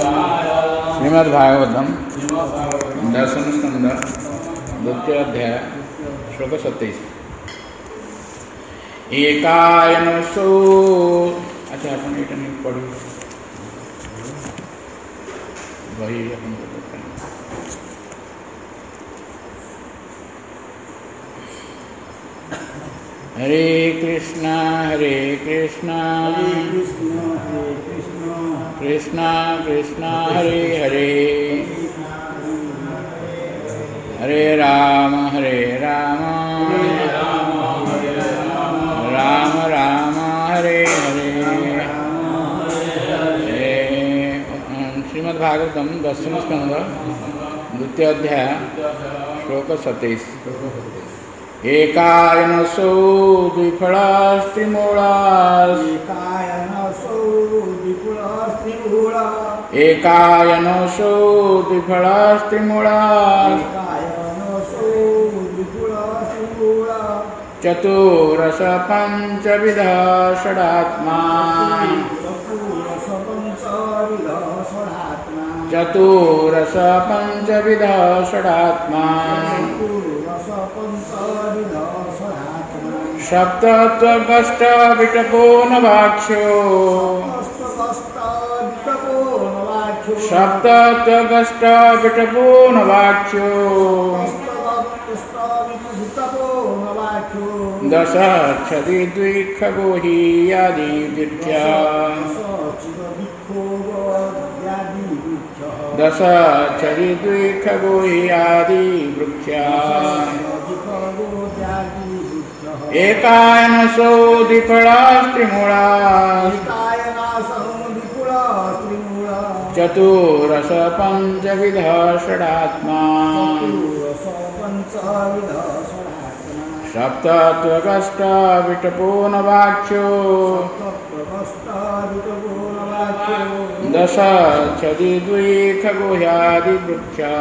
श्रीमद्भागवतम दर्शन स्कंद द्वितीय अध्याय श्लोक 27। एकायनसो अच्छा अपन ये नहीं पढ़ी वही अपन हरे कृष्णा कृष्णा कृष्णा हरे हरे हरे राम राम राम हरे हरे। श्रीमद्भागवतम दशम स्कंद द्वितीय अध्याय श्लोक 27। एकायनसो द्विफलास्त्रिमूलास् एकायनसो द्विफलास्त्रिमूलास् चतुरस पंचविध षडात्मा चतुरस पंचविध षडात्मा सप्तत्वगष्ट विटपो नवाक्ष्यो सप्तत्वगष्ट विटपो नवाक्ष्यो दश छदि द्विखगो हि आदि वृक्षा दश छदि द्विखगो हि आदि वृक्षा एकायनसो द्विफलास्त्रिमूलास् चतुरस पंचविध षडात्मा सप्तत्वगष्ट विटपो नवाक्ष्यो दश छदि द्विखगो ह्यादि वृक्षा।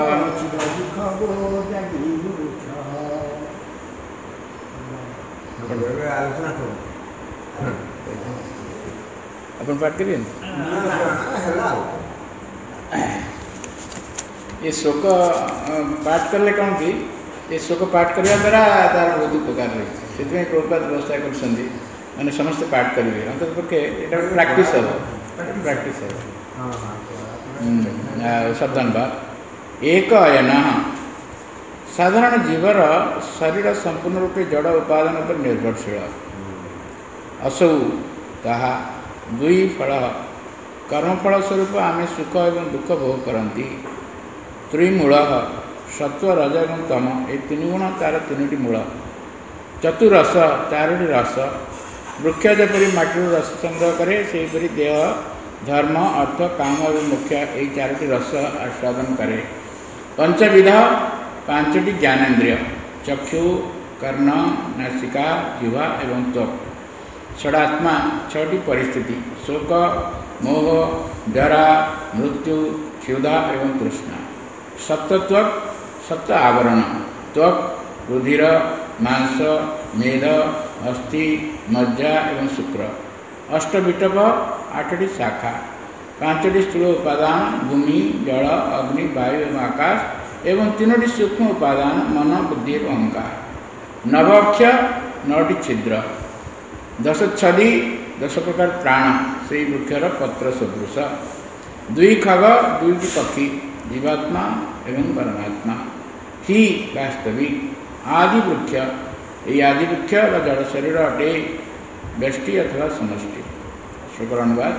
अपन पाठ करिए ये श्लोक पाठ करले कौन कि ये श्लोक पाठ करने द्वारा तार बहुत उपकार रही से प्रभुपाद व्यवस्था कर मैंने समस्त पाठ करेंगे अंत पक्षे यहाँ प्राक्टिस हम प्राक्टिस सावधान बात। एक अयन साधारण जीवर शरीर संपूर्ण रूपे जड़ उपादान पर निर्भरशील असौ ताहा दुई फल कर्मफल स्वरूप आमे सुख एवं दुख भोग करती। त्रिमूल सत्व रज एवं तम ये तीन गुण तार तीन मूल। चतुरस चारोटी रस वृक्ष जपरी माटी रस संग्रह करे सेहीपरि देह धर्म अर्थ काम एवं मोक्ष यही चारोटी रस आस्वादन करे। पंचविध पांचटी ज्ञानेन्द्रिय चक्षु कर्ण नासिका जिह्वा एवं त्वक। षडात्मा छटी परिस्थिति शोक मोह जरा मृत्यु क्षुधा एवं तृष्णा। सप्तत्वक सप्त आवरण त्वक रुधिर मांस मेद अस्थि मज्जा एवं शुक्र। अष्टविटप आठटी शाखा पांचटी स्थूल उपादान भूमि जल अग्नि वायु एवं आकाश एवं तीनोटी सूक्ष्म उपादान मन बुद्धि एवं अहंकार। नवक्ष नौटी छिद्र दश छदि 10 प्रकार प्राण से वृक्षर पत्र सदृश। दुई खग दुईटी पक्षी जीवात्मा एवं परमात्मा। ही वास्तविक आदि वृक्ष ये आदि वृक्ष व जड़ शरीर अटे व्यष्टि अथवा समष्टि। शुक्र अनुवाद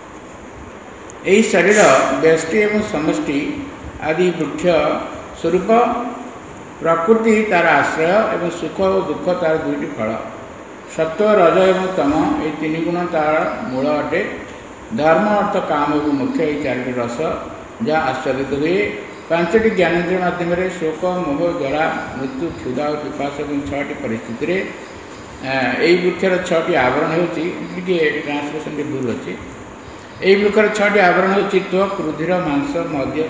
यही शरीर व्यष्टि एवं समष्टि आदि वृक्ष स्वरूप प्रकृति तार आश्रय एवं सुख और दुख तार दुईटी फल। सत्व रज एवं तम ये तीन गुण तार मूल अटे। धर्म अर्थ काम एवं मोक्ष ये चारोटी रस जहाँ आस्वादित हुए। पांचटी ज्ञानेन्द्रिय माध्यम शोक मोह जरा मृत्यु क्षुधा और पिपासा एवं 6टी परिस्थिति यही वृक्षर 6टी आवरण होती ट्रांसलेशन के भूल अच्छी। यही वृक्षर 6टी आवरण होती त्वक रुधिर मांस मध्य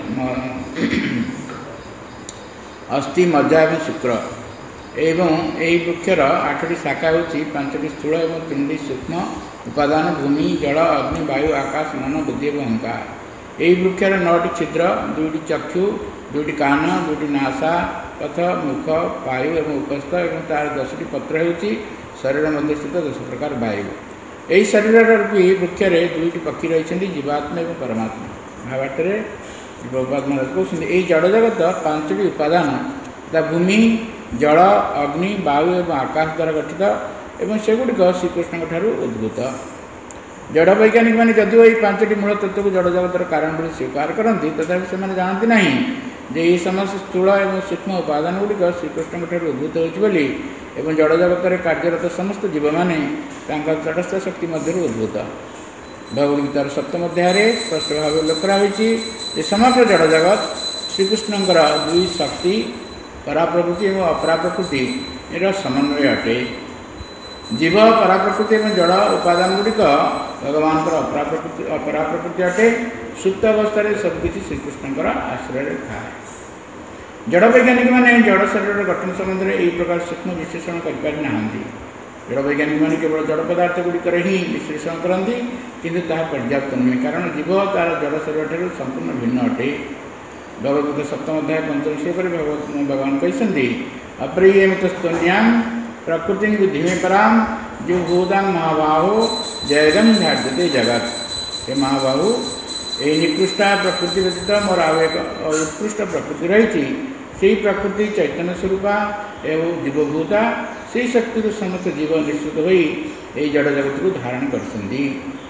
अस्थि मज्जा एवं शुक्र। एवं यही वृक्षर 8टी शाखा होती 5टी स्थूल एवं 3टी सूक्ष्म उपादान भूमि जल अग्नि वायु आकाश मन बुद्धि एवं अहंकार। ଏହି ବୃକ୍ଷର 9ଟି ଛିଦ୍ର, 2ଟି ଚକ୍ଷୁ, 2ଟି କାନ, 2ଟି ନାସା ପଥ, ମୁଖ, ବାୟୁ ଏବଂ ଉପସ୍ଥ ଏବଂ ତାର 10ଟି ପତ୍ର ହେଉଛି ଶରୀର ମଧ୍ୟସ୍ଥିତ 10 ପ୍ରକାର ବାୟୁ। ଏହି ଶରୀରର ରୂପୀ ବୃକ୍ଷରେ 2ଟି ପକ୍ଷୀ ରହିଛନ୍ତି, ଜୀବାତ୍ମା ଏବଂ ପରମାତ୍ମା। ମହାଭାରତରେ ପ୍ରଭୁପାଦ ମହାରାଜ କହୁଛନ୍ତି ଏହି ଜଡ଼ଜଗତ 5ଟି ଉପାଦାନ ବା ଭୂମି, ଜଳ, ଅଗ୍ନି, ବାୟୁ ଏବଂ ଆକାଶ ଦ୍ୱାରା ଗଠିତ ଏବଂ ସେଗୁଡ଼ିକ ଶ୍ରୀକୃଷ୍ଣଙ୍କ ଠାରୁ ଉଦ୍ଭୂତ। ଜଡ଼ ବୈଜ୍ଞାନିକମାନେ ଯଦିଓ ଏହି 5ଟି ମୂଳ ତତ୍ତ୍ୱକୁ ଜଡ଼ଜଗତର କାରଣ ବୋଲି ସ୍ୱୀକାର କରନ୍ତି, ତଥାପି ସେମାନେ ଜାଣନ୍ତି ନାହିଁ ଯେ ଏହି ସମସ୍ତ ସ୍ଥୂଳ ଏବଂ ସୂକ୍ଷ୍ମ ଉପାଦାନ ଗୁଡ଼ିକ ଶ୍ରୀକୃଷ୍ଣଙ୍କ ଠାରୁ ଉଦ୍ଭୂତ ହେଉଛି ବୋଲି ଏବଂ ଜଡ଼ଜଗତରେ କାର୍ଯ୍ୟରତ ସମସ୍ତ ଜୀବମାନେ ତାଙ୍କ ତଟସ୍ଥ ଶକ୍ତି ମଧ୍ୟରୁ ଉଦ୍ଭୂତ। ଭଗବଦ୍ଗୀତାର 7ମ ଅଧ୍ୟାୟରେ ସ୍ପଷ୍ଟ ଭାବେ ଉଲ୍ଲେଖ କରାହୋଇଛି ଯେ ସମଗ୍ର ଜଡ଼ଜଗତ ଶ୍ରୀକୃଷ୍ଣଙ୍କର 2 ଶକ୍ତି ପରାପ୍ରକୃତି ଏବଂ ଅପରାପ୍ରକୃତିର ସମନ୍ୱୟ ଅଟେ। ଜୀବ ପରାପ୍ରକୃତି ଏବଂ ଜଡ଼ ଉପାଦାନ ଗୁଡ଼ିକ ଭଗବାନଙ୍କର ଅପରାପ୍ରକୃତି ଅଟେ। ସୁପ୍ତ ଅବସ୍ଥାରେ ସବୁକିଛି ଶ୍ରୀକୃଷ୍ଣଙ୍କର ଆଶ୍ରୟରେ ଥାଏ। ଜଡ଼ ବୈଜ୍ଞାନିକମାନେ ଜଡ଼ ଶରୀରର ଗଠନ ସମ୍ବନ୍ଧରେ ଏହି ପ୍ରକାର ସୂକ୍ଷ୍ମ ବିଶ୍ଳେଷଣ କରିପାରି ନାହାନ୍ତି। ଜଡ଼ ବୈଜ୍ଞାନିକମାନେ କେବଳ ଜଡ଼ ପଦାର୍ଥ ଗୁଡ଼ିକରେ ହିଁ ବିଶ୍ଳେଷଣ କରନ୍ତି, କିନ୍ତୁ ତାହା ପର୍ଯ୍ୟାପ୍ତ ନୁହେଁ, କାରଣ ଜୀବ ତାର ଜଡ଼ ଶରୀରଠାରୁ ସମ୍ପୂର୍ଣ୍ଣ ଭିନ୍ନ ଅଟେ। ଭଗବଦ୍ଗୀତା 7ମ ଅଧ୍ୟାୟ 5ମ ଶ୍ଲୋକରେ ଭଗବାନ କହିଛନ୍ତି ଅପ୍ରିୟମିତସ୍ତନ୍ୟାଂ ପ୍ରକୃତିଂ ବୁଦ୍ଧିମେ ପରାଂ ଜୁଭୂତାଂ ମହାବାହୁ ଜୟଗଂ ଧାର୍ଯ୍ୟତେ ଜଗତ୍। हे ମହାବାହୁ, ଏହି ନିକୃଷ୍ଟ ପ୍ରକୃତି ବ୍ୟତୀତ ମୋର ଆଉ ଏକ ଉତ୍କୃଷ୍ଟ ପ୍ରକୃତି ରହିଛି। ସେହି ପ୍ରକୃତି ଚୈତନ୍ୟ ସ୍ୱରୂପା ଏବଂ ଜୀବଭୂତା। ସେହି ଶକ୍ତିରୁ ସମସ୍ତ ଜୀବ ନିଶ୍ଚିତ ହୋଇ ଏହି ଜଡ଼ ଜଗତକୁ ଧାରଣ କରିଛନ୍ତି।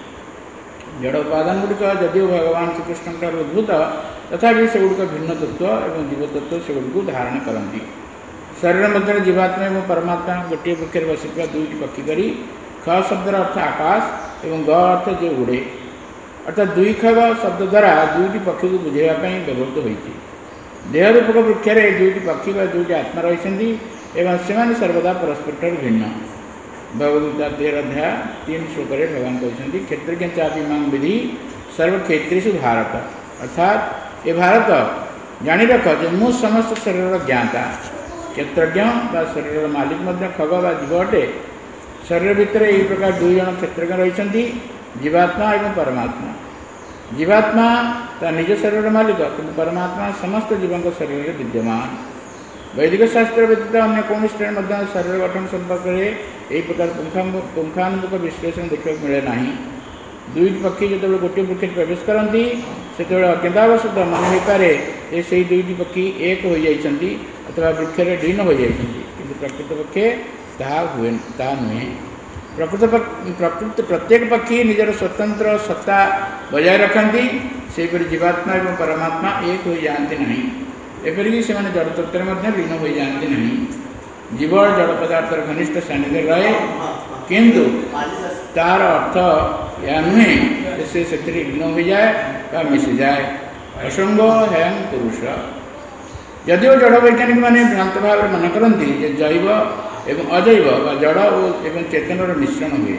ଜଡ଼ ଉପାଦାନ ଗୁଡ଼ିକ ଯଦିଓ ଭଗବାନ ଶ୍ରୀକୃଷ୍ଣଙ୍କଠାରୁ ଉଦ୍ଭୂତ, ତଥାପି ସେଗୁଡ଼ିକ ଭିନ୍ନ ତତ୍ତ୍ୱ ଏବଂ ଜୀବତତ୍ତ୍ୱ ସେଗୁଡ଼ିକୁ ଧାରଣ କରନ୍ତି। ଶରୀର ମଧ୍ୟରେ ଜୀବାତ୍ମା ଏବଂ ପରମାତ୍ମା ଗୋଟିଏ ବୃକ୍ଷରେ ବସିଥିବା 2ଟି ପକ୍ଷୀ କରି ଖ ଶବ୍ଦର ଅର୍ଥ ଆକାଶ ଏବଂ ଗ ଅର୍ଥ ଯେ ଉଡ଼େ, ଅର୍ଥାତ୍ 2 ଖଗ ଶବ୍ଦ ଦ୍ୱାରା 2ଟି ପକ୍ଷୀକୁ ବୁଝାଇବା ପାଇଁ ବ୍ୟବହୃତ ହୋଇଛି। ଦେହ ରୂପକ ବୃକ୍ଷରେ 2ଟି ପକ୍ଷୀ ବା 2ଟି ଆତ୍ମା ରହିଛନ୍ତି ଏବଂ ସେମାନେ ସର୍ବଦା ପରସ୍ପରଠାରୁ ଭିନ୍ନ। ଭଗବଦ୍ଗୀତା 13 ଅଧ୍ୟାୟ 3 ଶ୍ଲୋକରେ ଭଗବାନ କହିଛନ୍ତି କ୍ଷେତ୍ରଜ୍ଞ ଚାପି ମାଂ ବିଧି ସର୍ବକ୍ଷେତ୍ରେଷୁ ଭାରତ। ଅର୍ଥାତ୍ ଏ ଭାରତ ଜାଣି ରଖ ଯେ ମୁଁ ସମସ୍ତ ଶରୀରର ଜ୍ଞାତା। କ୍ଷେତ୍ରଜ୍ଞ ବା ଶରୀରର ମାଲିକ ମଧ୍ୟ ଖଗ ବା ଜୀବ ଅଟେ। ଶରୀର ଭିତରେ ଏହି ପ୍ରକାର 2 ଜଣ କ୍ଷେତ୍ରଜ୍ଞ ରହିଛନ୍ତି, ଜୀବାତ୍ମା ଏବଂ ପରମାତ୍ମା। ଜୀବାତ୍ମା ତା ନିଜ ଶରୀରର ମାଲିକ, କିନ୍ତୁ ପରମାତ୍ମା ସମସ୍ତ ଜୀବଙ୍କ ଶରୀରରେ ବିଦ୍ୟମାନ। ବୈଦିକ ଶାସ୍ତ୍ର ବ୍ୟତୀତ ଅନ୍ୟ କୌଣସିଠାରେ ମଧ୍ୟ ଶରୀର ଗଠନ ସମ୍ପର୍କରେ ଏହି ପ୍ରକାର ପୁଙ୍ଖାନୁପୁଙ୍ଖ ବିଶ୍ଳେଷଣ ଦେଖିବାକୁ ମିଳେ ନାହିଁ। 2ଟି ପକ୍ଷୀ ଯେତେବେଳେ ଗୋଟିଏ ବୃକ୍ଷରେ ପ୍ରବେଶ କରନ୍ତି, ସେତେବେଳେ ଅଜ୍ଞତାବଶତଃ ମନେ ହୋଇପାରେ ଯେ ସେହି 2ଟି ପକ୍ଷୀ ଏକ ହୋଇଯାଇଛନ୍ତି ଅଥବା ବୃକ୍ଷରେ ଲୀନ ହୋଇଯାଇଛନ୍ତି, କିନ୍ତୁ ପ୍ରକୃତପକ୍ଷେ ତାହା ନୁହେଁ। ପ୍ରତ୍ୟେକ ପକ୍ଷୀ ନିଜର ସ୍ୱତନ୍ତ୍ର ସତ୍ତା ବଜାୟ ରଖନ୍ତି। ସେହିପରି ଜୀବାତ୍ମା ଏବଂ ପରମାତ୍ମା ଏକ ହୋଇଯାଆନ୍ତି ନାହିଁ। ଏପରିକି ସେମାନେ ଜଡ଼ ତତ୍ତ୍ୱରେ ମଧ୍ୟ ଲୀନ ହୋଇଯାଆନ୍ତି ନାହିଁ। ଜୀବ ଜଡ଼ ପଦାର୍ଥର ଘନିଷ୍ଠ ସାନ୍ନିଧ୍ୟରେ ରହେ, କିନ୍ତୁ ତାର ଅର୍ଥ ଏହା ନୁହେଁ ଯେ ସେ ସେଥିରେ ଲୀନ ହୋଇଯାଏ ବା ମିଶିଯାଏ। ଅସଙ୍ଗ ହେୟଂ ପୁରୁଷ। ଯଦିଓ ଜଡ଼ ବୈଜ୍ଞାନିକମାନେ ଭ୍ରାନ୍ତ ଭାବରେ ମନେ କରନ୍ତି ଯେ ଜୈବ ଏବଂ ଅଜୈବ ବା ଜଡ଼ ଏବଂ ଚେତନର ମିଶ୍ରଣ ହୁଏ।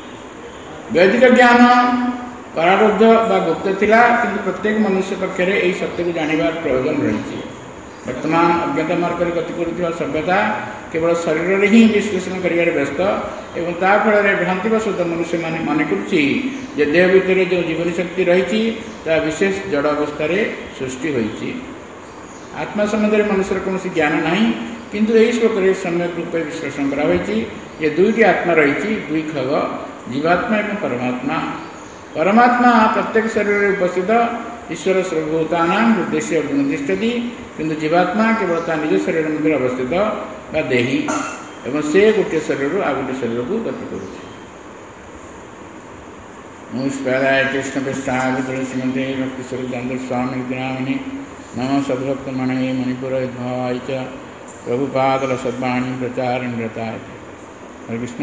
ବୈଦିକ ଜ୍ଞାନ ପରାରୁଦ୍ଧ ବା ଗୁପ୍ତ ଥିଲା, କିନ୍ତୁ ପ୍ରତ୍ୟେକ ମନୁଷ୍ୟ ପକ୍ଷରେ ଏହି ସତ୍ୟକୁ ଜାଣିବାର ପ୍ରୟୋଜନ ରହିଛି। ବର୍ତ୍ତମାନ ଅଜ୍ଞତା ମାର୍ଗରେ ଗତି କରୁଥିବା ସଭ୍ୟତା କେବଳ ଶରୀରରେ ହିଁ ବିଶ୍ଳେଷଣ କରିବାରେ ବ୍ୟସ୍ତ ଏବଂ ତା ଫଳରେ ଭ୍ରାନ୍ତିବଶତଃ ମନୁଷ୍ୟମାନେ ମନେ କରୁଛି ଯେ ଦେହ ଭିତରେ ଯେଉଁ ଜୀବନୀ ଶକ୍ତି ରହିଛି ତାହା ବିଶେଷ ଜଡ଼ ଅବସ୍ଥାରେ ସୃଷ୍ଟି ହୋଇଛି। ଆତ୍ମା ସମ୍ବନ୍ଧରେ ମନୁଷ୍ୟର କୌଣସି ଜ୍ଞାନ ନାହିଁ, କିନ୍ତୁ ଏହି ଶ୍ଲୋକରେ ସମ୍ୟକ ରୂପେ ବିଶ୍ଳେଷଣ କରାହୋଇଛି ଯେ 2ଟି ଆତ୍ମା ରହିଛି, 2 ଖଗ, ଜୀବାତ୍ମା ଏବଂ ପରମାତ୍ମା। ପରମାତ୍ମା ପ୍ରତ୍ୟେକ ଶରୀରରେ ଉପସ୍ଥିତ। ଈଶ୍ୱର ସର୍ବଭୂତାନାଂ ଉଦ୍ଦେଶ୍ୟ ଅର୍ଜୁନ ତିଷ୍ଠତି, କିନ୍ତୁ ଜୀବାତ୍ମା କେବଳ ତା ନିଜ ଶରୀର ମଧ୍ୟରେ ଅବସ୍ଥିତ ବା ଦେହୀ ଏବଂ ସେ ଗୋଟିଏ ଶରୀରରୁ ଆଉ ଗୋଟିଏ ଶରୀରକୁ ଗତି କରୁଛି। ନମସ୍କାରାୟ କୃଷ୍ଣ ପୃଷ୍ଠାୟ ତୁଳସୀମତେ ଭକ୍ତିସ୍ୱରୂପ ଦାମୋଦର ସ୍ୱାମୀ ନାମିନେ नम सद्भक्तमणये मणिपुरविद्भावाय च प्रभुपादल सद्वाणी प्रचारण्यताय। हरे कृष्ण।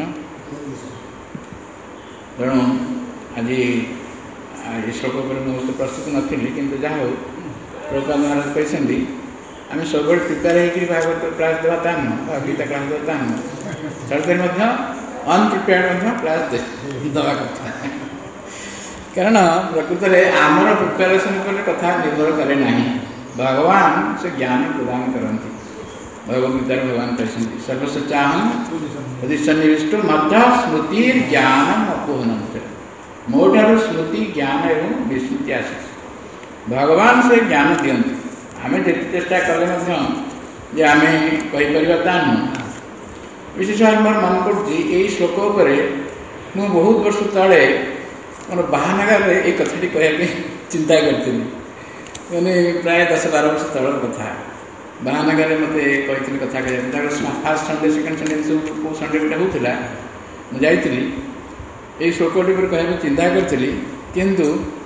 तेणु आज श्लोक पर मुझे प्रस्तुत नी, किंतु जहाँ हो प्रभुपाद महाराज कहते आम सब प्रिपेयर होकर भागवत क्लास देवा ता नुह, गीता क्लास देवा ता नुह, चलते अनप्रिपेयर्ड क्लास देवा कथा। कारण प्रकृत में आमर प्रिपेरेसन पर कथा निर्भर करे ना, भगवान से ज्ञान प्रदान करती। भगवद्गीता भगवान कहते सर्वसचाहम यदि सन्निविष्ट मध्य स्मृति ज्ञानम अपोहनम। मोठार स्मृति ज्ञान एवं विस्मृति आसी भगवान से ज्ञान दियंती आम जिते चेष्टा कले जे आम कहीपर ता नुह विशेष भाव मोर मन पड़ी श्लोक मु बहुत वर्ष तले मोर बाहानगर ये कथाटी कहने चिंता करी मैंने प्राय 10-12 वर्ष तल कथा बाहानगर मत कही कथा कह फास्ट संडे सेकेंड संडे सब कौ संडे गोटे होता मुझे ये श्लोकटी पर कहना चिंता करी किंतु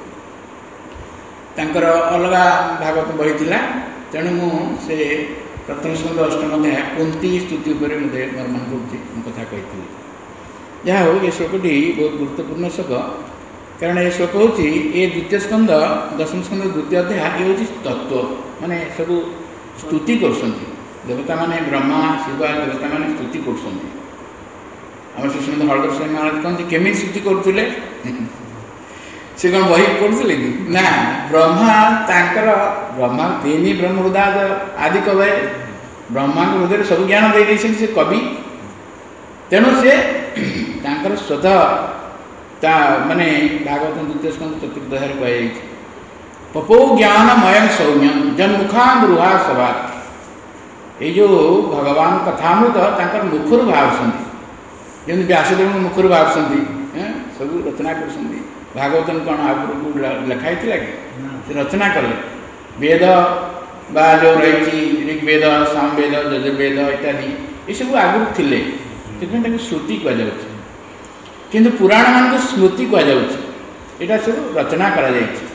तांकर अलग भागवत बही था तेणु मुझे प्रथम स्कंद अष्टम अध्याय कुंती स्तुति उपर मुझे मोर मन पड़ी कथा कही जहा हो ये श्लोकटी बहुत गुरुत्वपूर्ण श्लोक कारण ये श्लोक हूँ ये द्वितीय स्कंद दशम स्कंद द्वितीय अध्याय ये हूँ तत्व माने सब स्तुति कर देवता माने ब्रह्मा शिव देवता माने स्तुति कर श्रीमद हरदर स्वामी महाराज कहते केमी स्तुति करुले से कौन बही पढ़ुले कि ना ब्रह्मा तांकर ब्रह्मा तीन ब्रह्म हृदय आदि कवे ब्रह्मा हृदय सब ज्ञान दे से कवि तेणु से तांकर स्वतः ता माने भागवत द्वितीय स्कंद चतुर्थ अध्याय कह पपो ज्ञानमय सौम्यम जन्मुखा गृहा सभा ये जो भगवान कथामृत तांकर मुखर बाहर जमी व्यासदेव मुखर बाहर सब रचना कर भागवतन कौन आगुरी लिखाई कि रचना कले वेद बा जो रही ऋग्वेद सामवेद यजुर्वेद इत्यादि ये सब आगुरी थे से श्रुति कहुच्छे किंतु पुराण मान को स्मृति कहुच्छे सब रचना करा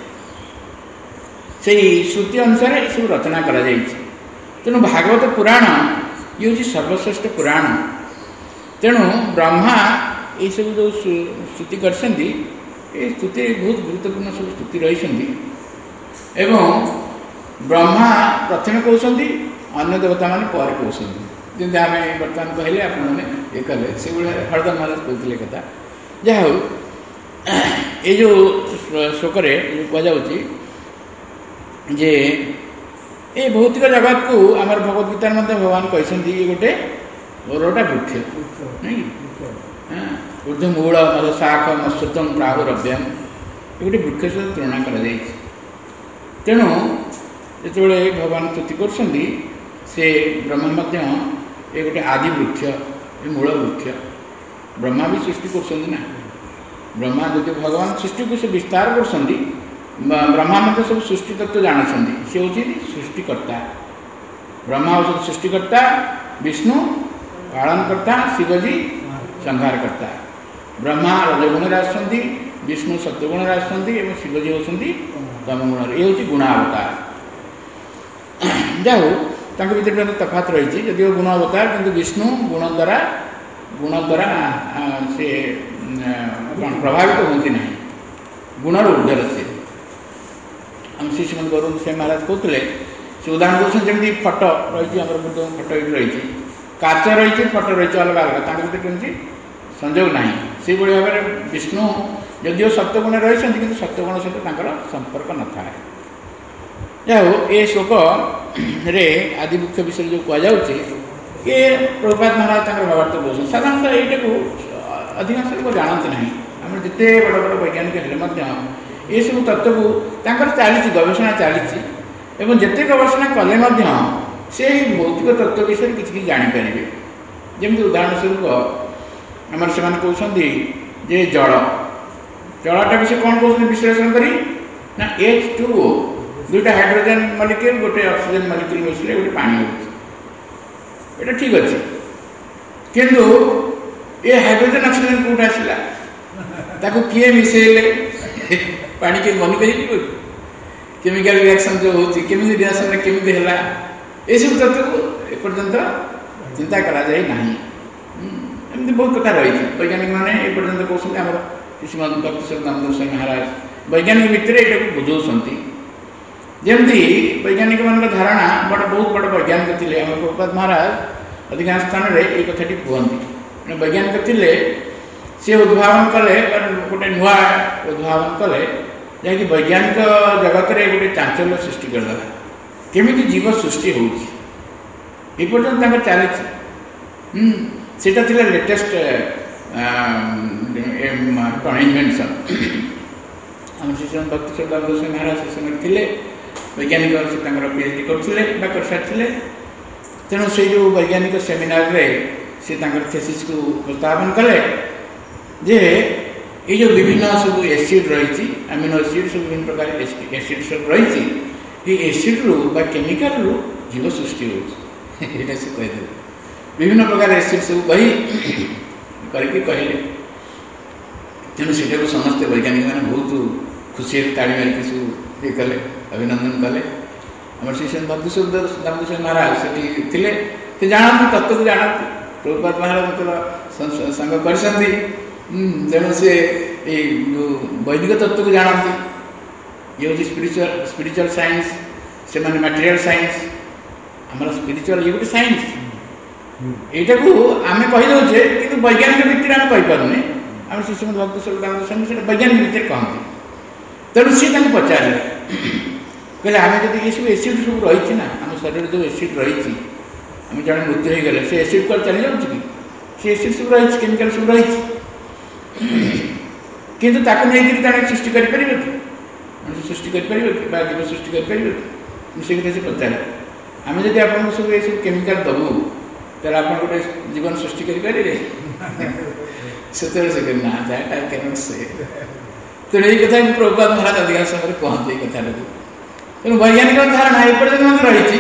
श्रुति अनुसार ये सब रचना करा तेणु भागवत पुराण ये हूँ सर्वश्रेष्ठ पुराण तेणु ब्रह्मा ये सब जो स्तुति कर स्तुति बहुत गुरुत्वपूर्ण सब स्तुति रही ब्रह्मा प्रथम कहते अन्य देवता मान पर कहते जमी आम बर्तमान कहले आप ये कले से हरदर महाराज कहते कथा जहा हो ये जो श्लोक कहुचे ये भौतिक जगत को आम भगवद गीतार भगवान कहते ये गोटे ओरटा वृक्ष नहीं ऊर्धमूल मदशाख मत्स्यतम प्राहुरव्यम ये गोटे वृक्ष सहित तुलना कर तेणु जो भगवान स्तुति कर ब्रह्मा ये गोटे आदि वृक्ष ये मूल वृक्ष ब्रह्मा भी सृष्टि कर ब्रह्मा जो भगवान सृष्टि को से विस्तार कर ब्रह्मा मत सब सृष्टि तत्व जानते सी हूँ सृष्टिकर्ता ब्रह्मा हूँ सृष्टिकर्ता विष्णु पालनकर्ता शिवजी संहारकर्ता ब्रह्मा रजगुण आसुँच विष्णु सत्वगुण आसुँच शिवजी होती तमगुण ये हूँ गुणावतार जाओ भर तफात रही जदि गुणावतार किंतु विष्णु गुण द्वारा से प्रभावित होती ना गुणर ऊर्धर से हम श्री श्रीमद गौरव स्वामी महाराज कहते से उदाहरण दूसरे जमी फटो रही फटो ये रही काच रही फट रही अलग अलग भर कमी संजोग ना से भाव में विष्णु जदिव सत्वगुण रही कि सत्वगुण सहित संपर्क न था जाओ ये श्लोक रे आदिवृक्ष विषय जो कहुचे ये प्रभुपाद महाराज भावार्थ बोलते साधारणतः ये अधिकांश लोक जानते ना आम जिते बड़ बड़ वैज्ञानिक ये सब तत्व को चली गवेषणा चली जिते गवेषणा कले से भौतिक तत्व विषय किसी जानीपारे जमी उदाहरण स्वरूप आम से कहते जे जल जलटा भी से कौन कहते विश्लेषण करी ना H2O दुईटा हाइड्रोजन मलिक्यूल गोटे ऑक्सीजन मलिक्यूल मिसले गोटे पानी होता ठीक अच्छे किंतु ये हाइड्रोजन ऑक्सीजन कौट आसला किए मिसेले पानी के बनी कर केमिकल रिएक्शन जो होती केमी रिएक्शन केमी है ये सब तत्व को एपर्यंत चिंता करा जाए ना एमती बहुत कथा रही वैज्ञानिक मैंने एपर्यंत कहते आम श्रीमद भक्ति दामोदर स्वामी महाराज वैज्ञानिक भितर ये बुझाऊँच जमती वैज्ञानिक मान धारणा बहुत बड़ वैज्ञानिक थे आम प्रभुपाद महाराज अधिकांश स्थान में ये कथाटी कहते वैज्ञानिक थे सी उद्भावन कले गोटे नुआ उद्भावन कले जहाँकि वैज्ञानिक जगत में गोटे चांचल्य सृष्टि करदेला केमी जीव सृष्टि होपर्यंत चली सेटा थिला लेटेस्ट इन्वेंशन आम श्री भक्ति श्रद्धा गोस्वामी महाराज से समय थे वैज्ञानिक से PhD करते कर सारी तेणु से जो वैज्ञानिक सेमिनार से थेसिस को उपस्थापन कले जे ये जो विभिन्न सब एसिड रही अमीनो एसिड सब विभिन्न प्रकार एसिड सब रही ये एसिड रु केमिकल रु जीव सृष्टि होता से कहीदे विभिन्न प्रकार एसिड सब कही करके कहले तेणु से समस्त वैज्ञानिक मैंने बहुत खुशी ताड़ी मारिक सब ये कले अभिनंदन कले आम श्री भक्ति श्रद्धा महाराज से जानते तत्व को जानते प्रभुपाद महाराज संग कर तेणु से जो वैदिक तत्व को जानते ये हूँ स्पिरिचुअल साइंस से माने मटेरियल साइंस आम स्पिरिचुअल ये गोटे साइंस यहाँ को आम कहीदे कि वैज्ञानिक भित्ति आम कहीपे आम श्री भक्ति श्रद्धा गोस्वामी वैज्ञानिक भित्ति कहते तेणु सी पचारे कहले आम जब ये सब एसिड सब रही ना आम शरीर जो एसिड रही आम जड़े मृत्यु हो गले से एसिड कल चली जाऊँ कि सी एसिड सब रही केमिकल सब रही किंतु ताको नहीं जड़े सृष्टि कर सृष्टि कर जीव सृष्टि कर से पचारे आम जब आप सब ये सब केमिकल दबू तो आप गोटे जीवन सृष्टि करेंगे से ना दैट आई कैन नॉट से तेणु ये कथा प्रभुपाद महाराज अधिकांश समय कहते ये कथा तेणु वैज्ञानिक धारणा एपर्यंत रही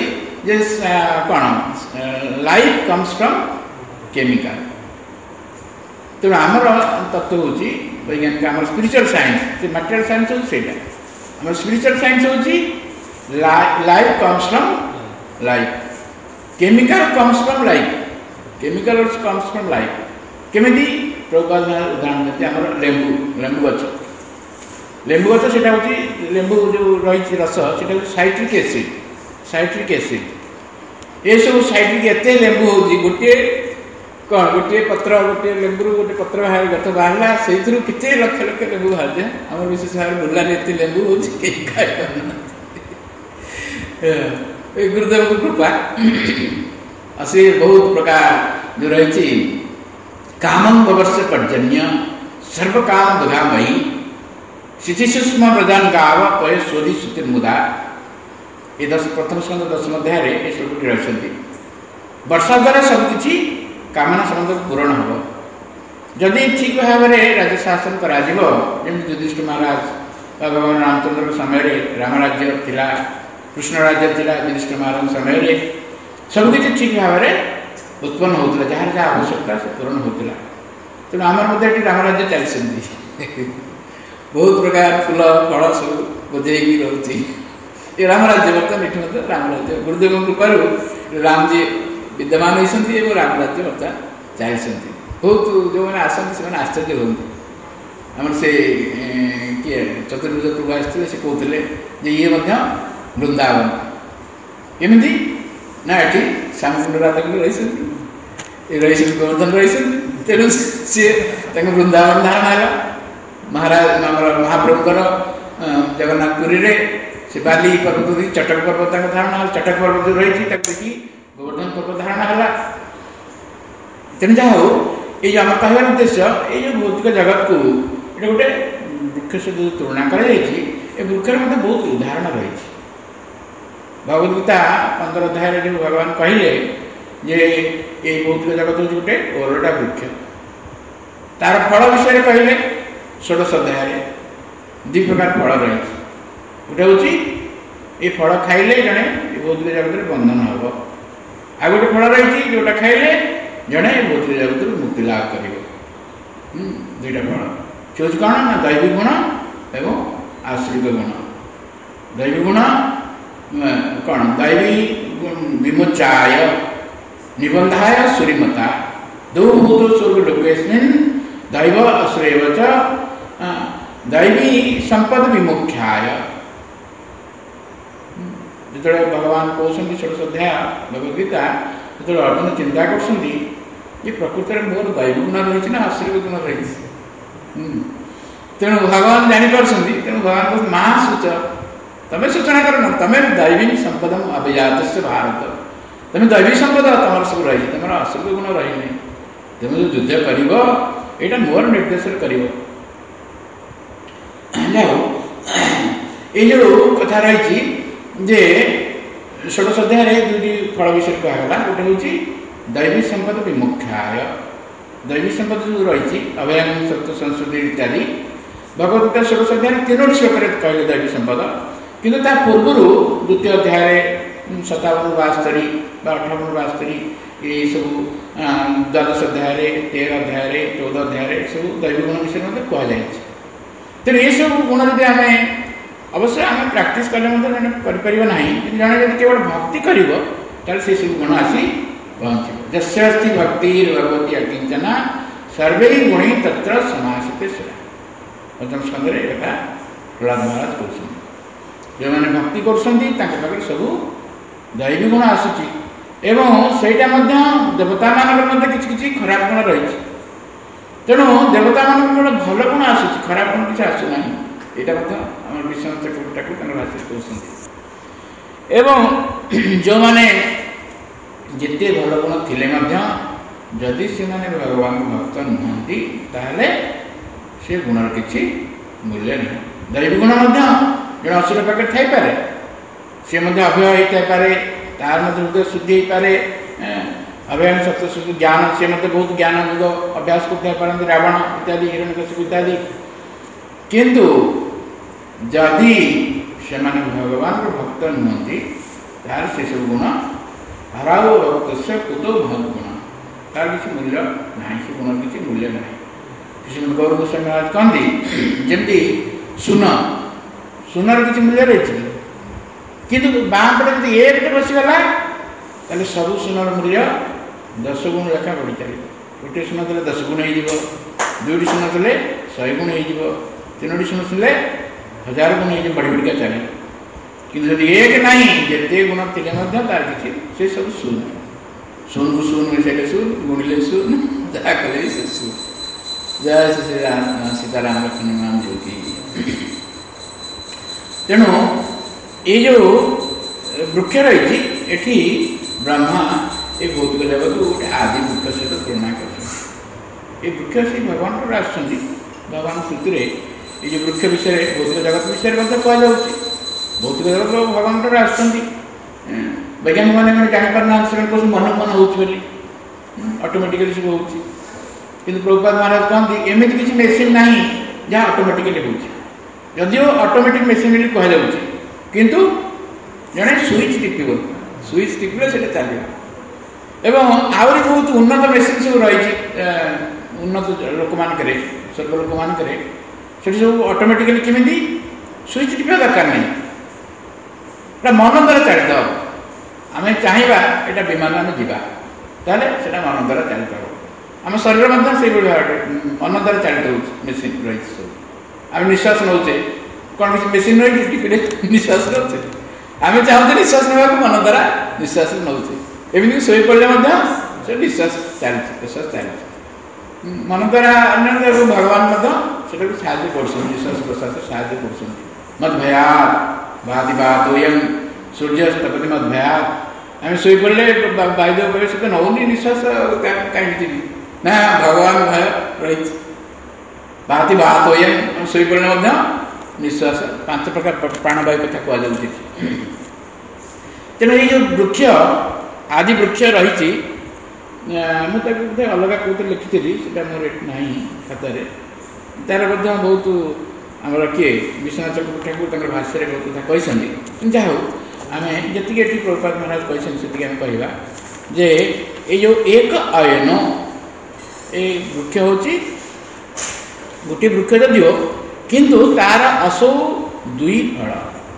कौन लाइफ कम्स फ्रॉम केमिकल तेणु आमर तत्व हूँ वैज्ञानिक आम स्पिरिचुअल साइंस मटेरियल साइंस हूँ से आम स्पिरिचुअल साइंस हूँ life comes from life chemical comes from life chemical comes from life केमी प्रभुपाद उदाहरण देते आम लेंबू गछ लेंबू गछ से लेंबू जो रही रस से साइट्रिक एसिड ये सब साइट्रिक एत लेंबू हो गोटे कौन गोटे पत्र गोटे लेंबू गोटे पत्र बाहर गत बाहर से केते लक्ष लक्ष लेंबू बाहर जाए आम विशेष भाव बुलाने एत लेंबू हो गुरुदेव को कृपा से बहुत प्रकार जो रही कामं ववर्ष पर्जन्य सर्व काम दुघामयी शिथि सूक्ष्म प्रधान गाव पय शोधि श्रुतिर्मुदा ये प्रथम स्कंद 10 अध्याय ये सब रही वर्षा द्वारा सबकि कामना समस्त पूरण हम जदि ठीक भाव में राज्य शासन करी युधिष्ठिर महाराज भगवान रामचंद्र समय रामराज्य थिला कृष्ण राज्य थिला युधिष्ठिर महाराज समय सबकि ठीक भाव में उत्पन्न होता जार जहाँ आवश्यकता से पूरण होता तेणु आमर ये रामराज्य चलती बहुत प्रकार फूल फल सब बजेगी रोचे ये रामराज्य बर्तमान ये रामराज्य गुरुदेव कृपार रामजी विद्यमान होती रामराज्य बर्तमान चलती बहुत जो मैंने आसती से आश्चर्य हूँ आम से किए चतुर्भुज प्रभु आसते से कहते ये वृंदावन एमती ना ये श्यामकुंड राधाकुंड रही गोवर्धन रही तेणु सी वृंदावन धारणा है महाराज महाप्रभुकर जगन्नाथपुरी रे से बाली पर्वत चटक पर्वत धारणा चटक पर्वत जो रही देखी गोवर्धन पर्वत धारणा है तेणु जहाँ हो ये आम कहवर उद्देश्य ये जो भौतिक जगत को ये गोटे वृक्ष से जो तुलना कर वृक्षर मध्य बहुत उदाहरण रही भगवद्गीता 15 अध्याय जो भगवान कहले जे ये भौतिक जगत हूँ गोटे ओरडा वृक्ष तार फल विषय कहले 16 अध्याय दुई प्रकार फल रही गोटे हूँ ये फल खाइले जड़े भौतिक जगत में बंधन हम आ गोटे फल रही जोटा खाइले जड़े भौतिक जगत मुक्ति लाभ कर दुईटा फल से हूँ कौन ना दैविक गुण एवं आश्रिक गुण दैविक गुण कौन दैवी विमोचाय निबंधाय सूर्यमता दो भूत स्वर्ग लोकेस्मिन् दैव अश्रेव च दैवी संपद विमुख्याय जो भगवान कहते 16 अध्याय भगवद्गीता जो अर्जुन चिंता कर प्रकृत में मोर दैव गुण रही ना आश्रिक गुण रही तेणु भगवान जापर तेणु भगवान कहते माँ सूच तमें सूचना कर तमें दैवी संपदम अभिजात से भारत तुम दैवी संपद तुम सब रही तुम आश्रिक गुण रही नहीं तुम जो युद्ध कर यहाँ मोर निर्देश कर ये जो कथा रही जे षोडश अध्याय दुईटी फल विषय कहला गोटे हूँ दैवी संपद विमुख्याय दैवी संपद जो रही अभयान सत्य संस्कृति इत्यादि भगवद्गीता षोडश अध्याय 3 श्लोक कहले दैवी संपद किंतु ता पूर्व द्वितीय अध्याय 57-62 58-62 ये सब द्वादश अध्याय 13 अध्याय 14 अध्याय सब दैवी गुण विषय में कहुई तेणु ये सब गुण जब आम अवश्य आम प्राक्ट कले ना जड़े जब केवल भक्ति कर से सब गुण आसी पहुँच जस्ती भक्तिर्भगवती अकिंचना सर्वे गुणी तत्र समासिते सुरा प्रथम स्कंदे कथा प्रहलाद महाराज कहते जो मैंने भक्ति कर सब दैवी गुण आसूची एवं सहीटा देवता मान कि खराब गुण रही तेणु देवता मान भल गुण आसूची खराब गुण किसी आसूना यहाँ आम विश्वनाथ चक्रवर्ती भाषा कहते एवं जो मैंने जिते भल गुण थिले जदि से भगवान भक्त नुहति ताहले से गुणर किसी मूल्य नहीं दैवी गुण जो असुर पाखे थी सी अभय होता पारे तार हृदय शुद्धि हो पारे अभयान सत्य शुद्धि ज्ञान सी बहुत ज्ञान अभ्यास करते रावण इत्यादि हिरण्यकशिपु इत्यादि किंतु जदि से भगवान भक्त नुहति तार से सब गुण हराओ भक्त कुतो भग गुण तार किसी मूल्य ना से गुण किसी मूल्य ना किसी गौर गोस्वामी महाराज कहती जमी सुनर किसी मूल्य रही किंतु बापटे जब एक बसीगला ताले सब सुनर मूल्य 10 गुण लेखा बढ़ी चल गोटे सुन थे 10 गुण हो 2टी सुन थे 100 गुण हो 3टी सुन थे 1000 गुण हो बढ़ी बढ़िया चले कि एक ना जिते गुण थे तार किसी से सब सुन सुन को सुन मिसाइले सुन गुणिले सुन जहाँ कले से सुन जय श्री सीताराम लक्ष्मण नाम ज्योति तेणु ये जो वृक्ष रही एठी ब्रह्मा ये भौतिक जगत को गोटे आदि वृक्ष सहित तुलना कर वृक्ष से भगवान भगवान श्रुति ये जो वृक्ष विषय भौतिक जगत विषय कहु भौतिक जगत भगवान वैज्ञानिक मैंने जापार से मन मन हो ऑटोमेटिकली सब हो प्रभुपाद महाराज कहते एमती किसी मेसीन ना जहाँ ऑटोमेटिकली होदियो ऑटोमेटिक मेसीन कहु किंतु जड़े स्विच टिपिब स्विच टिपिले से चलो एवं आहरी बहुत उन्नत मेसीन सब रही उन्नत लोक मान स्वर्ग लोक मान सब ऑटोमेटिकली केमी स्विच टिपा दरकार नहीं मन द्वारा चलित हम चाहिए यहाँ विमान में जावा ताले मन द्वारा चलित हम शरीर से मन द्वारा चलित हो मेसीन रही सब आम निश्वास नौचे कौन किसी मेसीन रही टिपिले निश्वास नौचे आम चाहते निश्वास ना मन द्वारा निश्वास नौचे एमती शोई पड़े निश्वास चलती प्रश्वास चलती मन द्वारा अन्य भगवान से साहय कर निश्वास प्रश्वास साहय कर मत भयात भाति बातोयम सूर्य तपति मत भयात आम शोई पड़े वायुदेव प्रवेश तो नौनी निश्वास कहीं ना भगवान भय रही भाति बातोयम शोई पड़े निश्वास 5 प्रकार प्राणवायु कथा कहुच्छी तेणु ये जो वृक्ष आदि वृक्ष रही मुझे अलग कौन लिखी से मोर ना खातार तार बहुत आमर किए विश्वनाथ चक्रवर्ती ठाकुर भाष्य बहुत कथा कहते जहाँ आम जी प्रभुपाद महाराज कहते आम कहवा जे ये जो एक अयन ये वृक्ष हूँ गोटे वृक्ष जदिव किंतु तार असौ 2 फल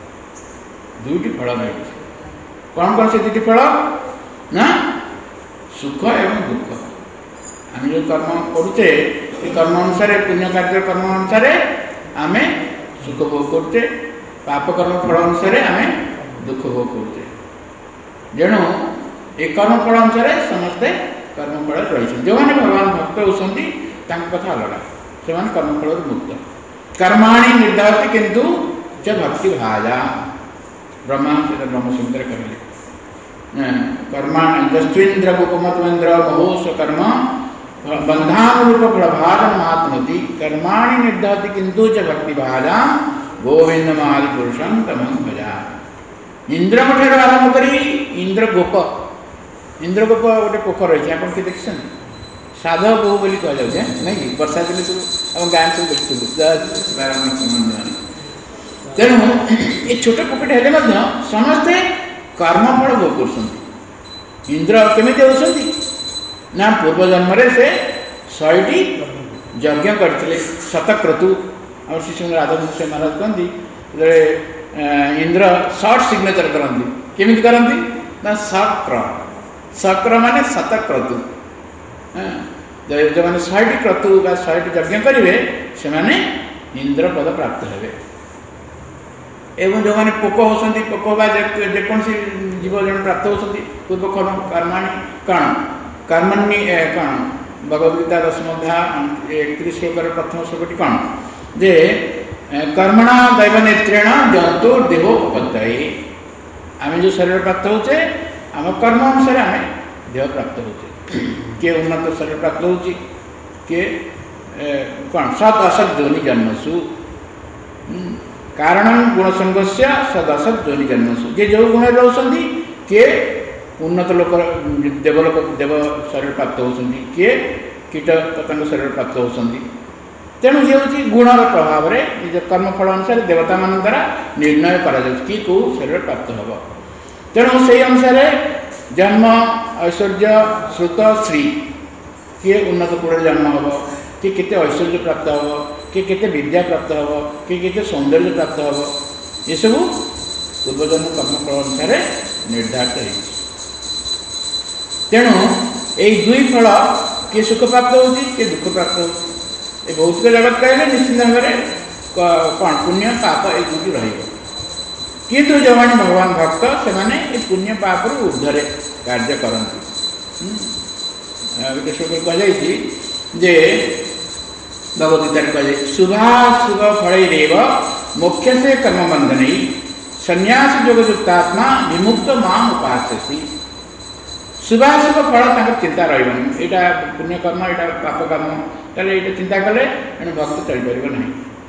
2टी फल रही कौन कौन से 2टी फल ना सुख एवं दुख आम जो कर्म करुचे कर्म अनुसार पुण्य कार्य कर्म अनुसार आम सुख भोग करते पाप कर्म फल अनुसार आम दुख भोग करते जेणु ये कर्म फल अनुसार समस्ते कर्म फल रही जो मैंने भगवान भक्त होती कथा अलग से कर्म फल मुक्त कर्माणि निर्धारित किंतु च भक्ति भाजा ब्रह्मा से ब्रह्मसूत्र कहले कर्माणि दस्वेन्द्र गोपमत्वेन्द्र महोस कर्म बंधानुरूप प्रभाजन महात्मति कर्माणि निर्धारित किंतु च भक्ति भाजा गोविंद महापुरुषं तमं भजामि। इंद्र ठार आरंभ करी इंद्रगोप गोटे पोखर रही है, आप देखते साधव बोह बोली कह जाए नहीं वर्षा दिन सब आम गाँव सब देखते। तेणु ये छोट पोखरटे हेले समस्ते कर्मफल भोग कर। इंद्र केमी होती ना पूर्व जन्म से 100टी यज्ञ करते शतक्रतु। और श्री सिंह राधाकृष्ण महाराज कहते इंद्र सर्ट सिग्नेचर करती केमी करती ना सक्र माने शतक्रतु। जो मैंने 100टी क्रतु 100टी यज्ञ करेंगे से इंद्र पद प्राप्त हे। एवं जो मैंने पोक होती पोक जेकोसी जीव जन प्राप्त होती पूर्व कर्माणी कण कर्मण्य कण भगवद्गीता 10 अध्याय 31 श्लोक प्रथम श्लोकटी कण जे कर्मणा दैव नेत्रेण जंतु देहोपपत्तये। आम जो शरीर प्राप्त होचे आम कर्म अनुसार आम देह प्राप्त होचे। किए उन्नत शरीर प्राप्त होची किए कौन सत असत जोनि जन्मसु कारण गुणसंगस्य सद असत जोनि जन्मसु। जे जो गुण रोचंदी किए उन्नत लोक देवलोक देव शरीर प्राप्त होती किए कीट पतंग शरीर प्राप्त होती। तेणु ये हूँ गुणर प्रभाव में निज कर्मफल अनुसार देवता मान द्वारा निर्णय करा कि कौ शरीर प्राप्त हम। तेणु से अनुसार जन्म ऐश्वर्य श्रुत श्री किए उन्नत कुल जन्म हम कि केते ऐश्वर्य प्राप्त हम कि केते विद्या प्राप्त हम कि केते सौंदर्य प्राप्त हम ये सब पूर्वजन्म कर्मफल अनुसार निर्धारित है। तेणु यही दुई फल किए सुख प्राप्त होती किए दुख प्राप्त होती। ये भौतिक जगत कहले निश्चित भाव में कौन पुण्य पाप ये दुटी किंतु जो मैंने भगवान भक्त से पुण्य पाप ऊर्धरे कार्य करती। गोटे श्लोक कहुई जे भगवद्गीता कहुए शुभाशुभ फलैरेव मोक्ष से कर्म बंधन संन्यास योगयुक्तात्मा विमुक्त माम उपास्यसि। शुभाशुभ फल तक चिंता रही यहाँ पुण्य कर्म यहाँ पाप कर्म ताले ये चिंता कले एणु भक्त चल पार ना।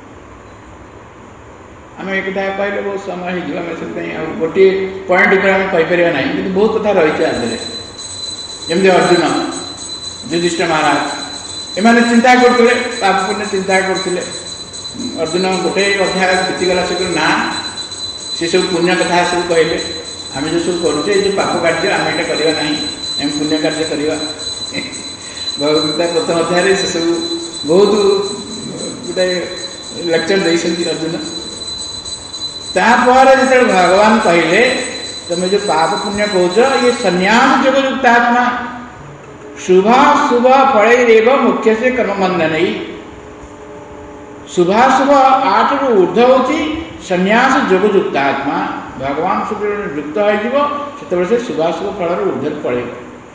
आम एक कहले बहुत समय हो गोटे पॉइंट पर आम कहीपर ना कि बहुत कथा रही आदि जमी अर्जुन युधिष्ठिर महाराज एम चिंता करते पाप पुण्य चिंता करते। अर्जुन गोटे अध्याय बीतीगला से ना सी सब पुण्य कथा सब कहले आम जो सब करुचे जो पाप कार्य आम यहाँ करवा ना आम पुण्य कार्य करवा। भगवद्गीता प्रथम अध्याय से सब बहुत गोटे लेक्चर देते अर्जुन। तापर जो भगवान कहले तुम जो पाप पुण्य कौच ये संन्यास योगयुक्त आत्मा शुभाशुभ फलैरेव मोक्ष से कर्म बंधन। शुभाशुभ 8 रु ऊर्ध होती संन्यास योगयुक्त आत्मा भगवान शुभ युक्त हो से शुभाशुभ फल ऊर्धर पड़े।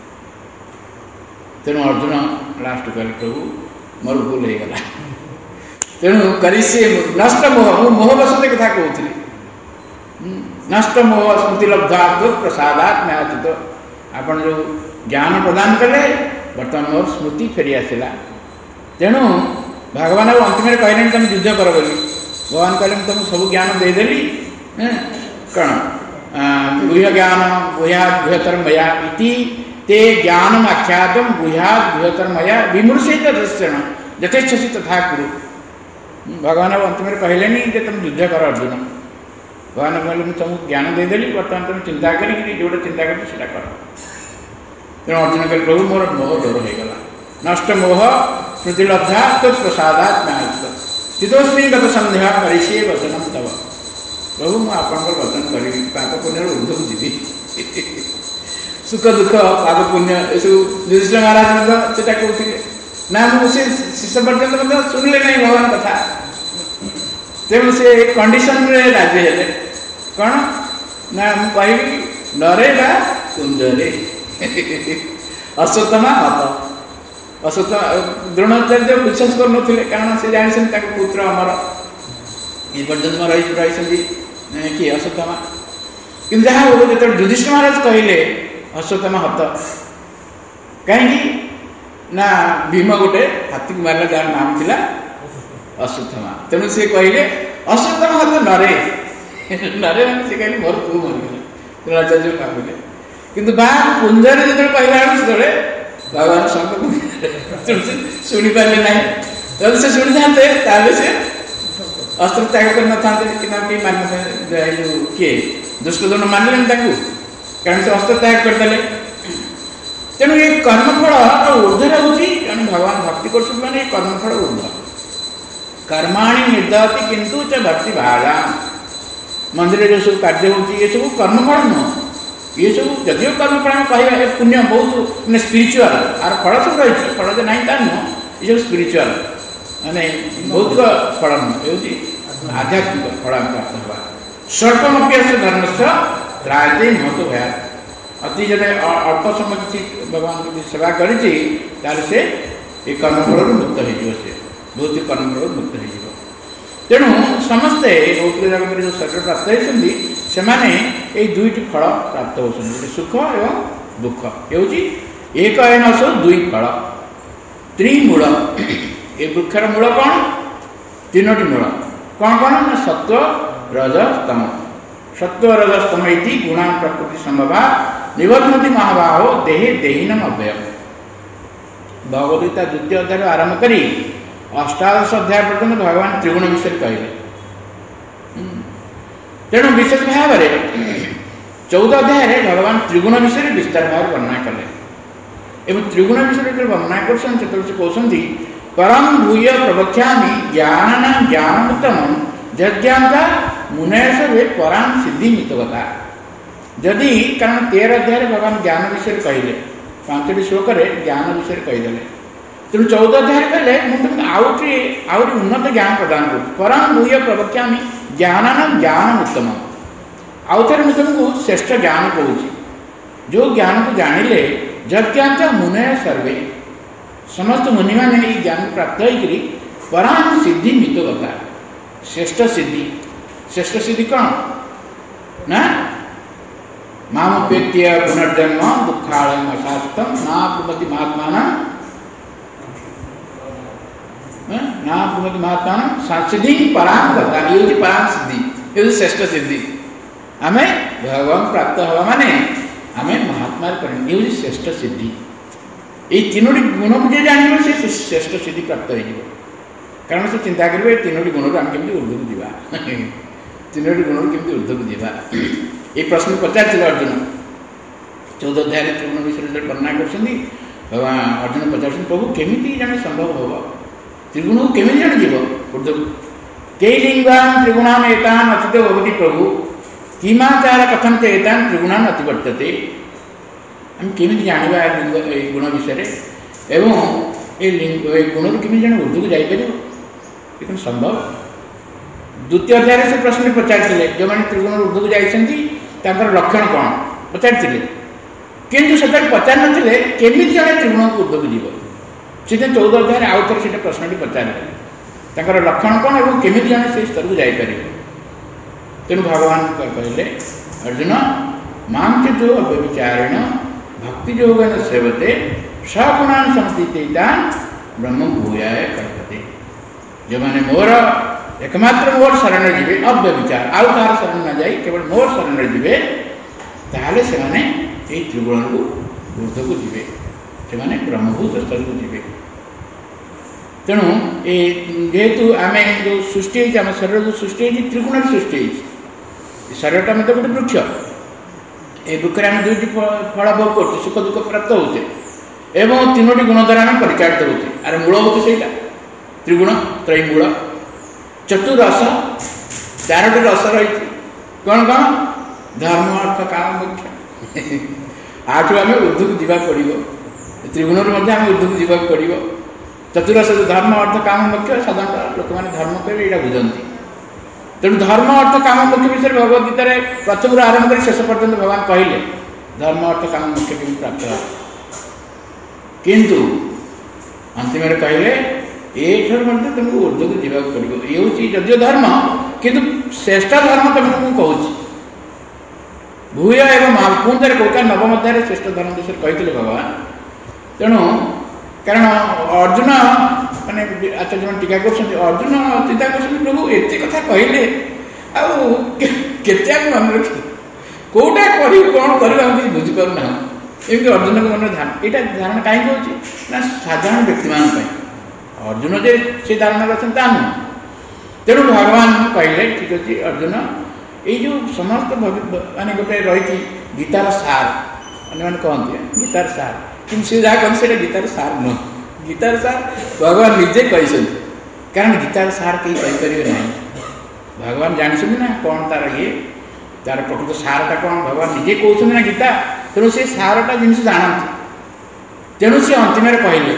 तेणु अर्जुन लास्ट कहले प्रभु मोर भूल हो गला तेणु करी से नष्ट मोह मोह बसते कथा कहती नष्ट मोह स्मृति लब्धा प्रसादात में आचित आपन जो ज्ञान प्रदान कले बर्तमान मोर स्मृति फेरी आसला। तेणु भगवान अंतिम कहले तुम युद्ध कर बोली भगवान कहले तुमको सब ज्ञान देदेली कौन गुह्य ज्ञान गुह्यात् गुह्यतर मया इति ते ज्ञानम आख्यातम गुह्यात् गुह्यतर मया विमृशेत दर्शन यथेच्छसि तथा कुरु। भगवान अंतिम कहले नहीं कि तुम युद्ध कर अर्जुन। भगवान कहले मुझे तुमको ज्ञान देदेली बर्तमान तुम चिंता करी जोटा चिंता कर कर। तेणु अर्जुन कहले प्रभु मोर मोह दूर हो गला नष्ट मोह स्मृति लब्धा तत्प्रसादात में आयुक्त स्थितोस्मी गत संध्या करिष्ये वचनम तव। प्रभु मुझे आपंकर वचन करी पाप पुण्य ऊर्धक जीवी सुख दुख पाप पुण्य ये सब युधिष्ठिर महाराज से कहते ना मुझे शिष्य पर्यटन शुणिले ना भगवान कथा। तेणु से कंडीशन में राजी हेले कौन ना मुझे नरेगा कुंजरे अश्वत्थामा हत। अश्वत्थामा द्रोणाचार्य विश्वास कर कारण से जानते पुत्र अमर ये पर्यटन रही किए अश्वत्थामा कि जहाँ जो युधिष्ठिर महाराज कहले अश्वत्थामा हत कहीं ना भीम गोटे हाथी को मारला जार नाम थिला अश्वत्थामा। तेणु से कहले ଅଶ୍ରୁତମ ହତ ନରେ ନରେ ମାନେ ସେ କହିଲେ ମୋର ପୁଅ ମରିଗଲା ଦ୍ରୋଣାଚାର୍ଯ୍ୟ ଭାବିଲେ। କିନ୍ତୁ ବା କୁଞ୍ଜରେ ଯେତେବେଳେ କହିଲା ବେଳକୁ ସେତେବେଳେ ଭଗବାନ ଶଙ୍ଖ ଶୁଣିପାରିଲେ ନାହିଁ। ଯଦି ସେ ଶୁଣିଥାନ୍ତେ ତାହେଲେ ସେ ଅସ୍ତ୍ର ତ୍ୟାଗ କରିନଥାନ୍ତେ କି ନା କେହି ମାନିନଥାନ୍ତେ। ଏଇ ଯେଉଁ କିଏ ଦୁଷ୍କର୍ଦ୍ଦନ ମାନିଲେନି ତାଙ୍କୁ, କାରଣ ସେ ଅସ୍ତ୍ର ତ୍ୟାଗ କରିଦେଲେ। ତେଣୁ ଏ କର୍ମଫଳ ଉର୍ଦ୍ଧ୍ୱ ରହୁଛି। ତେଣୁ ଭଗବାନ ଭକ୍ତି କରୁଛନ୍ତି ମାନେ ଏ କର୍ମଫଳ ଉର୍ଦ୍ଧ୍ୱ। କର୍ମାଣୀ ନିର୍ଦ୍ଦହତି କିନ୍ତୁ ଚ ଭକ୍ତି ଭାଜା। ମନ୍ଦିରରେ ଯେଉଁ ସବୁ କାର୍ଯ୍ୟ ହେଉଛି ଏସବୁ କର୍ମଫଳ ନୁହଁ। ଏସବୁ ଯଦିଓ କର୍ମଫଳ ଆମେ କହିବା ଏ ପୁଣ୍ୟ ବହୁତ ମାନେ ସ୍ପିରିଚୁଆଲ, ଆର ଫଳ ସବୁ ରହିଛି, ଫଳ ଯେ ନାହିଁ ତା ନୁହଁ। ଏସବୁ ସ୍ପିରିଚୁଆଲ ମାନେ ଭୌତିକ ଫଳ ନୁହଁ, ହେଉଛି ଆଧ୍ୟାତ୍ମିକ ଫଳ ଆମେ ପ୍ରାପ୍ତ ହେବା। ସ୍ୱଳ୍ପମପ୍ୟସ୍ୟ ଧର୍ମସ୍ୟ ତ୍ରାୟତେ ମହତ ଭୟାତ୍। ଅତି ଯଦି ଅଳ୍ପ ସମୟ କିଛି ଭଗବାନଙ୍କୁ ଯଦି ସେବା କରିଛି ତାହେଲେ ସେ ଏ କର୍ମଫଳରୁ ମୁକ୍ତ ହେଇଯିବ, ସେ ଭୌତିକ କର୍ମଫଳରୁ ମୁକ୍ତ ହେଇଯିବ। ତେଣୁ ସମସ୍ତେ ଭୌତିକ ଜଗତରେ ଯେଉଁ ଶରୀର ପ୍ରାପ୍ତ ହେଇଛନ୍ତି ସେମାନେ ଏଇ ଦୁଇଟି ଫଳ ପ୍ରାପ୍ତ ହେଉଛନ୍ତି, ଗୋଟେ ସୁଖ ଏବଂ ଦୁଃଖ। ହେଉଛି ଏକ ଏନ ସବୁ ଦୁଇ ଫଳ। ତ୍ରିମୂଳ, ଏ ବୃକ୍ଷର ମୂଳ କ'ଣ? ତିନୋଟି ମୂଳ। କ'ଣ କ'ଣ ନା ସତ୍ଵ ରଜ ସ୍ତମ। ସତ୍ଵ ରଜ ସ୍ତମ ଇତି ଗୁଣାନ୍ ପ୍ରକୃତି ସମ୍ଭବା ନିବଧ୍ନତି ମହାବାହୋ ଦେହେ ଦେହିନମ୍ ଅବ୍ୟୟ। ଭଗବଦ୍ଗୀତା ଦ୍ୱିତୀୟ ଅଧ୍ୟାୟରୁ ଆରମ୍ଭ କରି ଅଷ୍ଟାଦଶ ଅଧ୍ୟାୟ ପର୍ଯ୍ୟନ୍ତ ଭଗବାନ ତ୍ରିଗୁଣ ବିଷୟରେ କହିଲେ। ତେଣୁ ବିଶେଷ ଭାବରେ 14 ଅଧ୍ୟାୟରେ ଭଗବାନ ତ୍ରିଗୁଣ ବିଷୟରେ ବିସ୍ତାର ଭାବରେ ବର୍ଣ୍ଣନା କଲେ। ଏବଂ ତ୍ରିଗୁଣ ବିଷୟରେ ଯେତେବେଳେ ବର୍ଣ୍ଣନା କରୁଛନ୍ତି ସେତେବେଳେ ସେ କହୁଛନ୍ତି ପରମ ଭୂୟ ପ୍ରବକ୍ଷ୍ୟାମି ଜ୍ଞାନ ଜ୍ଞାନୋତ୍ତମଂ ଯଜ୍ଞାନ୍ତା ମୁନେଶ୍ୱରେ ପରାଂ ସିଦ୍ଧି ମିତକଥା। ଯଦି କାରଣ 13 ଅଧ୍ୟାୟରେ ଭଗବାନ ଜ୍ଞାନ ବିଷୟରେ କହିଲେ, 5ଟି ଶ୍ଲୋକରେ ଜ୍ଞାନ ବିଷୟରେ କହିଦେଲେ। ତେଣୁ 14 ଅଧ୍ୟାୟରେ କହିଲେ ମୁଁ ତୁମକୁ ଆହୁରି ଉନ୍ନତ ଜ୍ଞାନ ପ୍ରଦାନ କରୁଛି। ପରମ ଭୂୟ ପ୍ରବକ୍ଷ୍ୟାମି ଜ୍ଞାନଂ ଜ୍ଞାନୋତ୍ତମଂ। ଆଉ ଥରେ ମୁଁ ତୁମକୁ ଶ୍ରେଷ୍ଠ ଜ୍ଞାନ କହୁଛି, ଯେଉଁ ଜ୍ଞାନକୁ ଜାଣିଲେ ଯଜ୍ଞାନ୍ତା ମୁନେୟ ସର୍ବେ, ସମସ୍ତ ମୁନିମାନେ ଏଇ ଜ୍ଞାନ ପ୍ରାପ୍ତ ହେଇକରି ପରାଂ ସିଦ୍ଧି ମିତକଥା, ଶ୍ରେଷ୍ଠ ସିଦ୍ଧି। ଶ୍ରେଷ୍ଠ ସିଦ୍ଧି କ'ଣ ନା ମାମପେତ୍ୟ ପୁନର୍ଜନ୍ମ ଦୁଃଖାଳୟଂ ଅଶାଶ୍ଵତଂ ନା ପୁନତି ମହାତ୍ମାନାଂ ସିଦ୍ଧି ପରାଂ କଥା। ଇଏ ହେଉଛି ପରାଂ ସିଦ୍ଧି, ଏ ହେଉଛି ଶ୍ରେଷ୍ଠ ସିଦ୍ଧି। ଆମେ ଭଗବାନ ପ୍ରାପ୍ତ ହେବା ମାନେ ଆମେ ମହାତ୍ମାରେ ପରିଣତ, ଇଏ ହେଉଛି ଶ୍ରେଷ୍ଠ ସିଦ୍ଧି। এই ତିନୋଟି ଗୁଣକୁ ଯିଏ ଜାଣିବ ସେ ଶ୍ରେଷ୍ଠ ସିଦ୍ଧି ପ୍ରାପ୍ତ ହେଇଯିବ। କାରଣ ସେ ଚିନ୍ତା କରିବେ ଏ ତିନୋଟି ଗୁଣରୁ ଆମେ କେମିତି ଉର୍ଦ୍ଧ୍ୱକୁ ଯିବା, ତିନୋଟି ଗୁଣରୁ କେମିତି ଉର୍ଦ୍ଧ୍ୱକୁ ଯିବା। এই ପ୍ରଶ୍ନ ପଚାରିଥିଲେ ଅର୍ଜୁନ। 14 ଅଧ୍ୟାୟରେ ତ୍ରିଗୁଣ ବିଷୟରେ ଯେତେବେଳେ ବର୍ଣ୍ଣନା କରୁଛନ୍ତି ଭଗବାନ ଅର୍ଜୁନ ପଚାରୁଛନ୍ତି ପ୍ରଭୁ କେମିତି ଜଣେ ସମ୍ଭବ ହେବ, ତ୍ରିଗୁଣକୁ କେମିତି ଜଣେ ଯିବ ଉର୍ଦ୍ଧ୍ୱକୁ। କେଇ ଲିଙ୍ଗାନ୍ ତ୍ରିଗୁଣାନ୍ ଏତାନ୍ ଅଚିତ ଭବତି ପ୍ରଭୁ କିମାଚାର କଥନ୍ତେ ଏତାନ୍ ତ୍ରିଗୁଣାନ୍ ଅତିବର୍ତ୍ତତେ। ଆମେ କେମିତି ଜାଣିବା ଏଇ ଗୁଣ ବିଷୟରେ ଏବଂ ଏଇ ଗୁଣରୁ କେମିତି ଜଣେ ଉର୍ଦ୍ଧ୍ୱକୁ ଯାଇପାରିବ, ଏ କ'ଣ ସମ୍ଭବ? ଦ୍ୱିତୀୟ ଅଧ୍ୟାୟରେ ସେ ପ୍ରଶ୍ନ ପଚାରିଥିଲେ, ଯେଉଁମାନେ ତ୍ରିଗୁଣରୁ ଉର୍ଦ୍ଧ୍ୱକୁ ଯାଇଛନ୍ତି ତାଙ୍କର ଲକ୍ଷଣ କ'ଣ ପଚାରିଥିଲେ, କିନ୍ତୁ ସେତେବେଳେ ପଚାରିନଥିଲେ କେମିତି ଜଣେ ତ୍ରିଗୁଣକୁ ଉର୍ଦ୍ଧ୍ୱକୁ ଯିବ। ସେଥିପାଇଁ 14 ଅଧ୍ୟାୟରେ ଆଉ ଥରେ ସେଇଟା ପ୍ରଶ୍ନଟି ପଚାରିଲେ ତାଙ୍କର ଲକ୍ଷଣ କ'ଣ ଏବଂ କେମିତି ଜଣେ ସେହି ସ୍ତରକୁ ଯାଇପାରିବ। ତେଣୁ ଭଗବାନ କହିଲେ ଅର୍ଜୁନ ମାଂ ଯୋ ଅବ୍ୟଭିଚାରେଣ ଭକ୍ତି ଯୋଗେନ ସେବତେ ସଗୁଣାନ୍ ସମତୀତାନ୍ ବ୍ରହ୍ମ ଭୂୟାୟ କଳ୍ପତେ। ଯେଉଁମାନେ ମୋର ଏକମାତ୍ର ମୋର ଶରଣରେ ଯିବେ, ଅବ୍ୟଭିଚାର ଆଉ କାହାର ଶରଣ ନ ଯାଇ କେବଳ ମୋର ଶରଣରେ ଯିବେ, ତାହେଲେ ସେମାନେ ଏହି ତ୍ରିଗୁଣରୁ ଉର୍ଦ୍ଧ୍ୱକୁ ଯିବେ, ସେମାନେ ବ୍ରହ୍ମଭୂତ ସ୍ତରକୁ ଯିବେ। ତେଣୁ ଏ ଯେହେତୁ ଆମେ ଯେଉଁ ସୃଷ୍ଟି ହେଇଛି, ଆମ ଶରୀର ଯେଉଁ ସୃଷ୍ଟି ହେଇଛି ତ୍ରିଗୁଣରେ ସୃଷ୍ଟି ହେଇଛି। ଏ ଶରୀରଟା ମଧ୍ୟ ଗୋଟେ ବୃକ୍ଷ। এই ବୃକ୍ଷରେ ଆମେ ଦୁଇଟି ଫଳ ଭୋଗ କରୁଛେ, ସୁଖ ଦୁଃଖ ପ୍ରାପ୍ତ ହେଉଛେ ଏବଂ ତିନୋଟି ଗୁଣ ଦ୍ୱାରା ଆମେ ପରିଚାଳିତ ହେଉଛେ। ଆର ମୂଳ ହେଉଛି ସେଇଟା ତ୍ରିଗୁଣ ତ୍ରୟୀମୂଳ। ଚତୁରସ, 4ଟି ରସ ରହିଛି। କ'ଣ କ'ଣ? ଧର୍ମ ଅର୍ଥ କାମ ମୋକ୍ଷ। ଆଠୁ ଆମେ ଉର୍ଦ୍ଧ୍ୱକୁ ଯିବାକୁ ପଡ଼ିବ, ତ୍ରିଗୁଣରୁ ମଧ୍ୟ ଆମେ ଉର୍ଦ୍ଧ୍ୱକୁ ଯିବାକୁ ପଡ଼ିବ। ଚତୁରସ ଧର୍ମ ଅର୍ଥ କାମ ମୋକ୍ଷ, ସାଧାରଣତଃ ଲୋକମାନେ ଧର୍ମ କହିଲେ ଏଇଟା ବୁଝନ୍ତି। ତେଣୁ ଧର୍ମ ଅର୍ଥ କାମ ମୋକ୍ଷ ବିଷୟରେ ଭଗବଦ୍ଗୀତାରେ ପ୍ରଥମରୁ ଆରମ୍ଭ କରି ଶେଷ ପର୍ଯ୍ୟନ୍ତ ଭଗବାନ କହିଲେ ଧର୍ମ ଅର୍ଥ କାମ ମୋକ୍ଷ କେମିତି ପ୍ରାପ୍ତ ହେବ। କିନ୍ତୁ ଅନ୍ତିମରେ କହିଲେ ଏଠାରୁ ମଧ୍ୟ ତୁମକୁ ଉର୍ଦ୍ଧ୍ୱକୁ ଯିବାକୁ ପଡ଼ିବ। ଏ ହେଉଛି ଯଦିଓ ଧର୍ମ, କିନ୍ତୁ ଶ୍ରେଷ୍ଠ ଧର୍ମ ତୁମକୁ ମୁଁ କହୁଛି। ଭୂୟ ଏବଂ ପୁଣି ଥରେ କହୁଛି 9ମ ଅଧ୍ୟାୟରେ ଶ୍ରେଷ୍ଠ ଧର୍ମ ବିଷୟରେ କହିଥିଲେ ଭଗବାନ। ତେଣୁ କାରଣ ଅର୍ଜୁନ ମାନେ ଆଚାର୍ଯ୍ୟମାନେ ଟୀକା କରୁଛନ୍ତି, ଅର୍ଜୁନ ଚିନ୍ତା କରୁଛନ୍ତି ପ୍ରଭୁ ଏତେ କଥା କହିଲେ ଆଉ କେତେ ଆମେ ମନେ ରଖିବୁ, କେଉଁଟା କରିବୁ କ'ଣ କରିବୁ ଆମେ କିଛି ବୁଝିପାରୁନାହୁଁ। ଏମିତି ଅର୍ଜୁନଙ୍କ ମନରେ ଧାରଣା। ଏଇଟା ଧାରଣା କାହିଁକି ହେଉଛି ନା ସାଧାରଣ ବ୍ୟକ୍ତିମାନଙ୍କ ପାଇଁ। ଅର୍ଜୁନ ଯେ ସେ ଧାରଣାରେ ଅଛନ୍ତି ତା ନୁହଁ। ତେଣୁ ଭଗବାନ କହିଲେ ଠିକ୍ ଅଛି ଅର୍ଜୁନ, ଏଇ ଯେଉଁ ସମସ୍ତ ମାନେ ଗୋଟେ ରହିଛି ଗୀତାର ସାର, ଅନ୍ୟମାନେ କହନ୍ତି ଗୀତାର ସାର, କିନ୍ତୁ ସେ ଯାହା କହନ୍ତି ସେଇଟା ଗୀତାର ସାର ନୁହଁ। ଗୀତାର ସାର ଭଗବାନ ନିଜେ କହିଛନ୍ତି, କାରଣ ଗୀତାର ସାର କେହି କହିପାରିବେ ନାହିଁ। ଭଗବାନ ଜାଣିଛନ୍ତି ନା କ'ଣ ତାର ତାର ପ୍ରକୃତ ସାରଟା କ'ଣ, ଭଗବାନ ନିଜେ କହୁଛନ୍ତି ନା ଗୀତା। ତେଣୁ ସେ ସାରଟା ଜିନିଷ ଜାଣନ୍ତି। ତେଣୁ ସେ ଅନ୍ତିମରେ କହିଲେ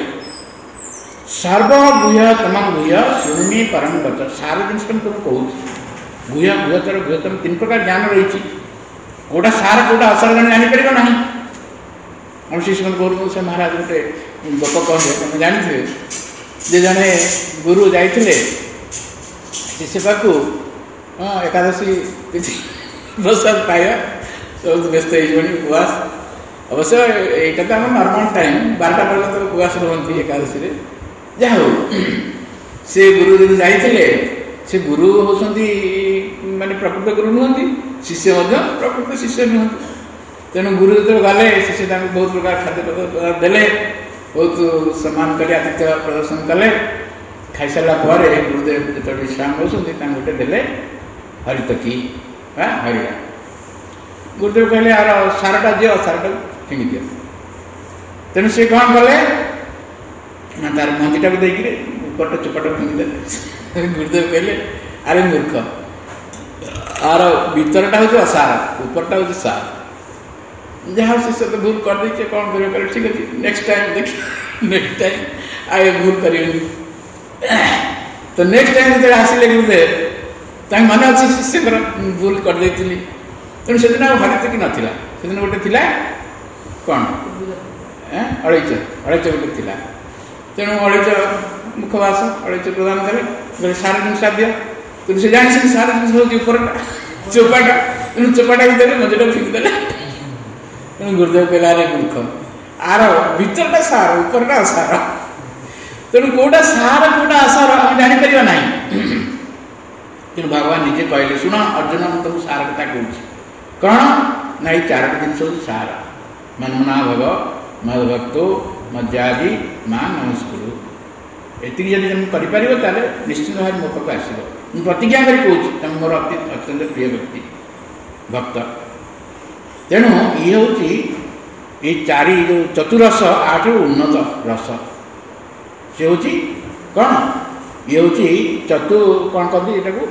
ସର୍ବ ଗୁହ୍ୟ ତମଂ ଗୁହ୍ୟ ଶୁଣି ପରମ ଗତ। ସାର ଜିନିଷଟା ମୁଁ ତୁମକୁ କହୁଛି, ଗୁହ୍ୟ ଗୁହ୍ୟତର ଗୁହ୍ୟତମ, 3 ପ୍ରକାର ଜ୍ଞାନ ରହିଛି। କେଉଁଟା ସାର କେଉଁଟା ଅସାର ଜଣେ ଜାଣିପାରିବ ନାହିଁ। ଆମ ଶିଶୁମାନେ କହୁଛନ୍ତି, ସେ ମହାରାଜ ଗୋଟେ ଗପ କହିଲେ, ତମେ ଜାଣିଥିବେ ଯେ ଜଣେ ଗୁରୁ ଯାଇଥିଲେ ଶିଷ୍ୟ ପାଖକୁ, ଏକାଦଶୀ ତିଥି ପ୍ରସାଦ ପାଇବା, ସବୁ ବ୍ୟସ୍ତ ହେଇଯିବଣି ଉପବାସ। ଅବଶ୍ୟ ଏଇଟା ତ ଆମର ନର୍ମାଲ ଟାଇମ୍, 12ଟା ପର୍ଯ୍ୟନ୍ତ ଉପବାସ ରୁହନ୍ତି ଏକାଦଶୀରେ। ଯାହା ହଉ, ସେ ଗୁରୁ ଯଦି ଯାଇଥିଲେ, ସେ ଗୁରୁ ହେଉଛନ୍ତି ମାନେ ପ୍ରକୃତ ଗୁରୁ ନୁହନ୍ତି, ଶିଷ୍ୟ ମଧ୍ୟ ପ୍ରକୃତ ଶିଷ୍ୟ ନୁହନ୍ତି। ତେଣୁ ଗୁରୁ ଯେତେବେଳେ ଗଲେ, ଶିଷ୍ୟ ତାଙ୍କୁ ବହୁତ ପ୍ରକାର ଖାଦ୍ୟ ପଦାର୍ଥ ଦେଲେ, ବହୁତ ସମ୍ମାନ କରି ଆତିଥ୍ୟ ପ୍ରଦର୍ଶନ କଲେ। ଖାଇସାରିଲା ପରେ ଗୁରୁଦେବ ଯେତେବେଳେ ବିଶ୍ରାମ ହେଉଛନ୍ତି, ତାଙ୍କୁ ଗୋଟେ ଦେଲେ ହରିତକୀ ବା ହରିଡ଼ା। ଗୁରୁଦେବ କହିଲେ ଆର ସାରଟା ଦିଅ, ସାରଟାକୁ ଫିଙ୍ଗି ଦିଅ। ତେଣୁ ସେ କ'ଣ କଲେ ନା ତାର ମଞ୍ଜିଟାକୁ ଦେଇକିରି ଉପରଟା ଚୋପାଟା ଫିଙ୍ଗିଦେଲେ। ଗୁରୁଦେବ କହିଲେ ଆରେ ମୂର୍ଖ, ଆର ଭିତରଟା ହେଉଛି ଅସାର, ଉପରଟା ହେଉଛି ସାର। ଯାହା ଶିଷ୍ୟ ତ ଭୁଲ କରିଦେଇছে, କ'ଣ କରିବ? କହିଲେ ଠିକ୍ ଅଛି, ନେକ୍ସଟ ଟାଇମ୍ ଦେଖି, ନେକ୍ସଟ ଟାଇମ୍ ଆଉ ଭୁଲ କରିବେନି। ତ ନେକ୍ସଟ ଟାଇମ୍ ଯେତେବେଳେ ଆସିଲେ ଗୁରୁଦେବ, ତାଙ୍କ ମନେ ଅଛି ଶିଷ୍ୟଙ୍କର ଭୁଲ କରିଦେଇଥିଲି। ତେଣୁ ସେଦିନ ଆଉ ହରିତକୀ ନଥିଲା, ସେଦିନ ଗୋଟେ ଥିଲା କ'ଣ ଅଳେଇଚ ଗୋଟେ ଥିଲା। ତେଣୁ ଅଳେଇଚ ମୁଖବାସ, ଅଳେଇଚ ପ୍ରଦାନ କଲେ, ସାର ଜିନିଷ ଦିଅ। ତେଣୁ ସେ ଜାଣିଛନ୍ତି ସାର ଜିନିଷ ହେଉଛି ଉପରଟା, ଚୋପାଟା। ତେଣୁ ଚୋପାଟା ଦେଲେ, ମଞ୍ଜିଟା ଫିଙ୍ଗିଦେଲେ। ତେଣୁ ଗୁରୁଦେବ କହିଲା ଆରେ ମୂର୍ଖ, ଆର ଭିତରଟା ସାର, ଉପରଟା ଅସାର। ତେଣୁ କେଉଁଟା ସାର କେଉଁଟା ଅସାର ଆମେ ଜାଣିପାରିବା ନାହିଁ। ତେଣୁ ଭଗବାନ ନିଜେ କହିଲେ, ଶୁଣ ଅର୍ଜୁନ, ମୁଁ ତୁମକୁ ସାର କଥା କହୁଛି। କ'ଣ ନା ଏଇ 4ଟି ଜିନିଷ ହେଉଛି ସାର। ମନ୍ମନା ଭବ ମଦ୍ଭକ୍ତ ମଜ୍ଜାଦି ମା ନମସ୍କୁରୁ। ଏତିକି ଯଦି ତମେ କରିପାରିବ, ତାହେଲେ ନିଶ୍ଚିତ ଭାବରେ ମୋ ପାଖକୁ ଆସିବ। ମୁଁ ପ୍ରତିଜ୍ଞା କରି କହୁଛି, ତମେ ମୋର ଅତ୍ୟନ୍ତ ପ୍ରିୟ ବ୍ୟକ୍ତି, ଭକ୍ତ। ତେଣୁ ଇଏ ହେଉଛି ଏଇ 4 ଯେଉଁ ଚତୁରସ, 8ରୁ ଉନ୍ନତ ରସ। ସେ ହେଉଛି କ'ଣ? ଇଏ ହେଉଛି କ'ଣ କହନ୍ତି ଏଟାକୁ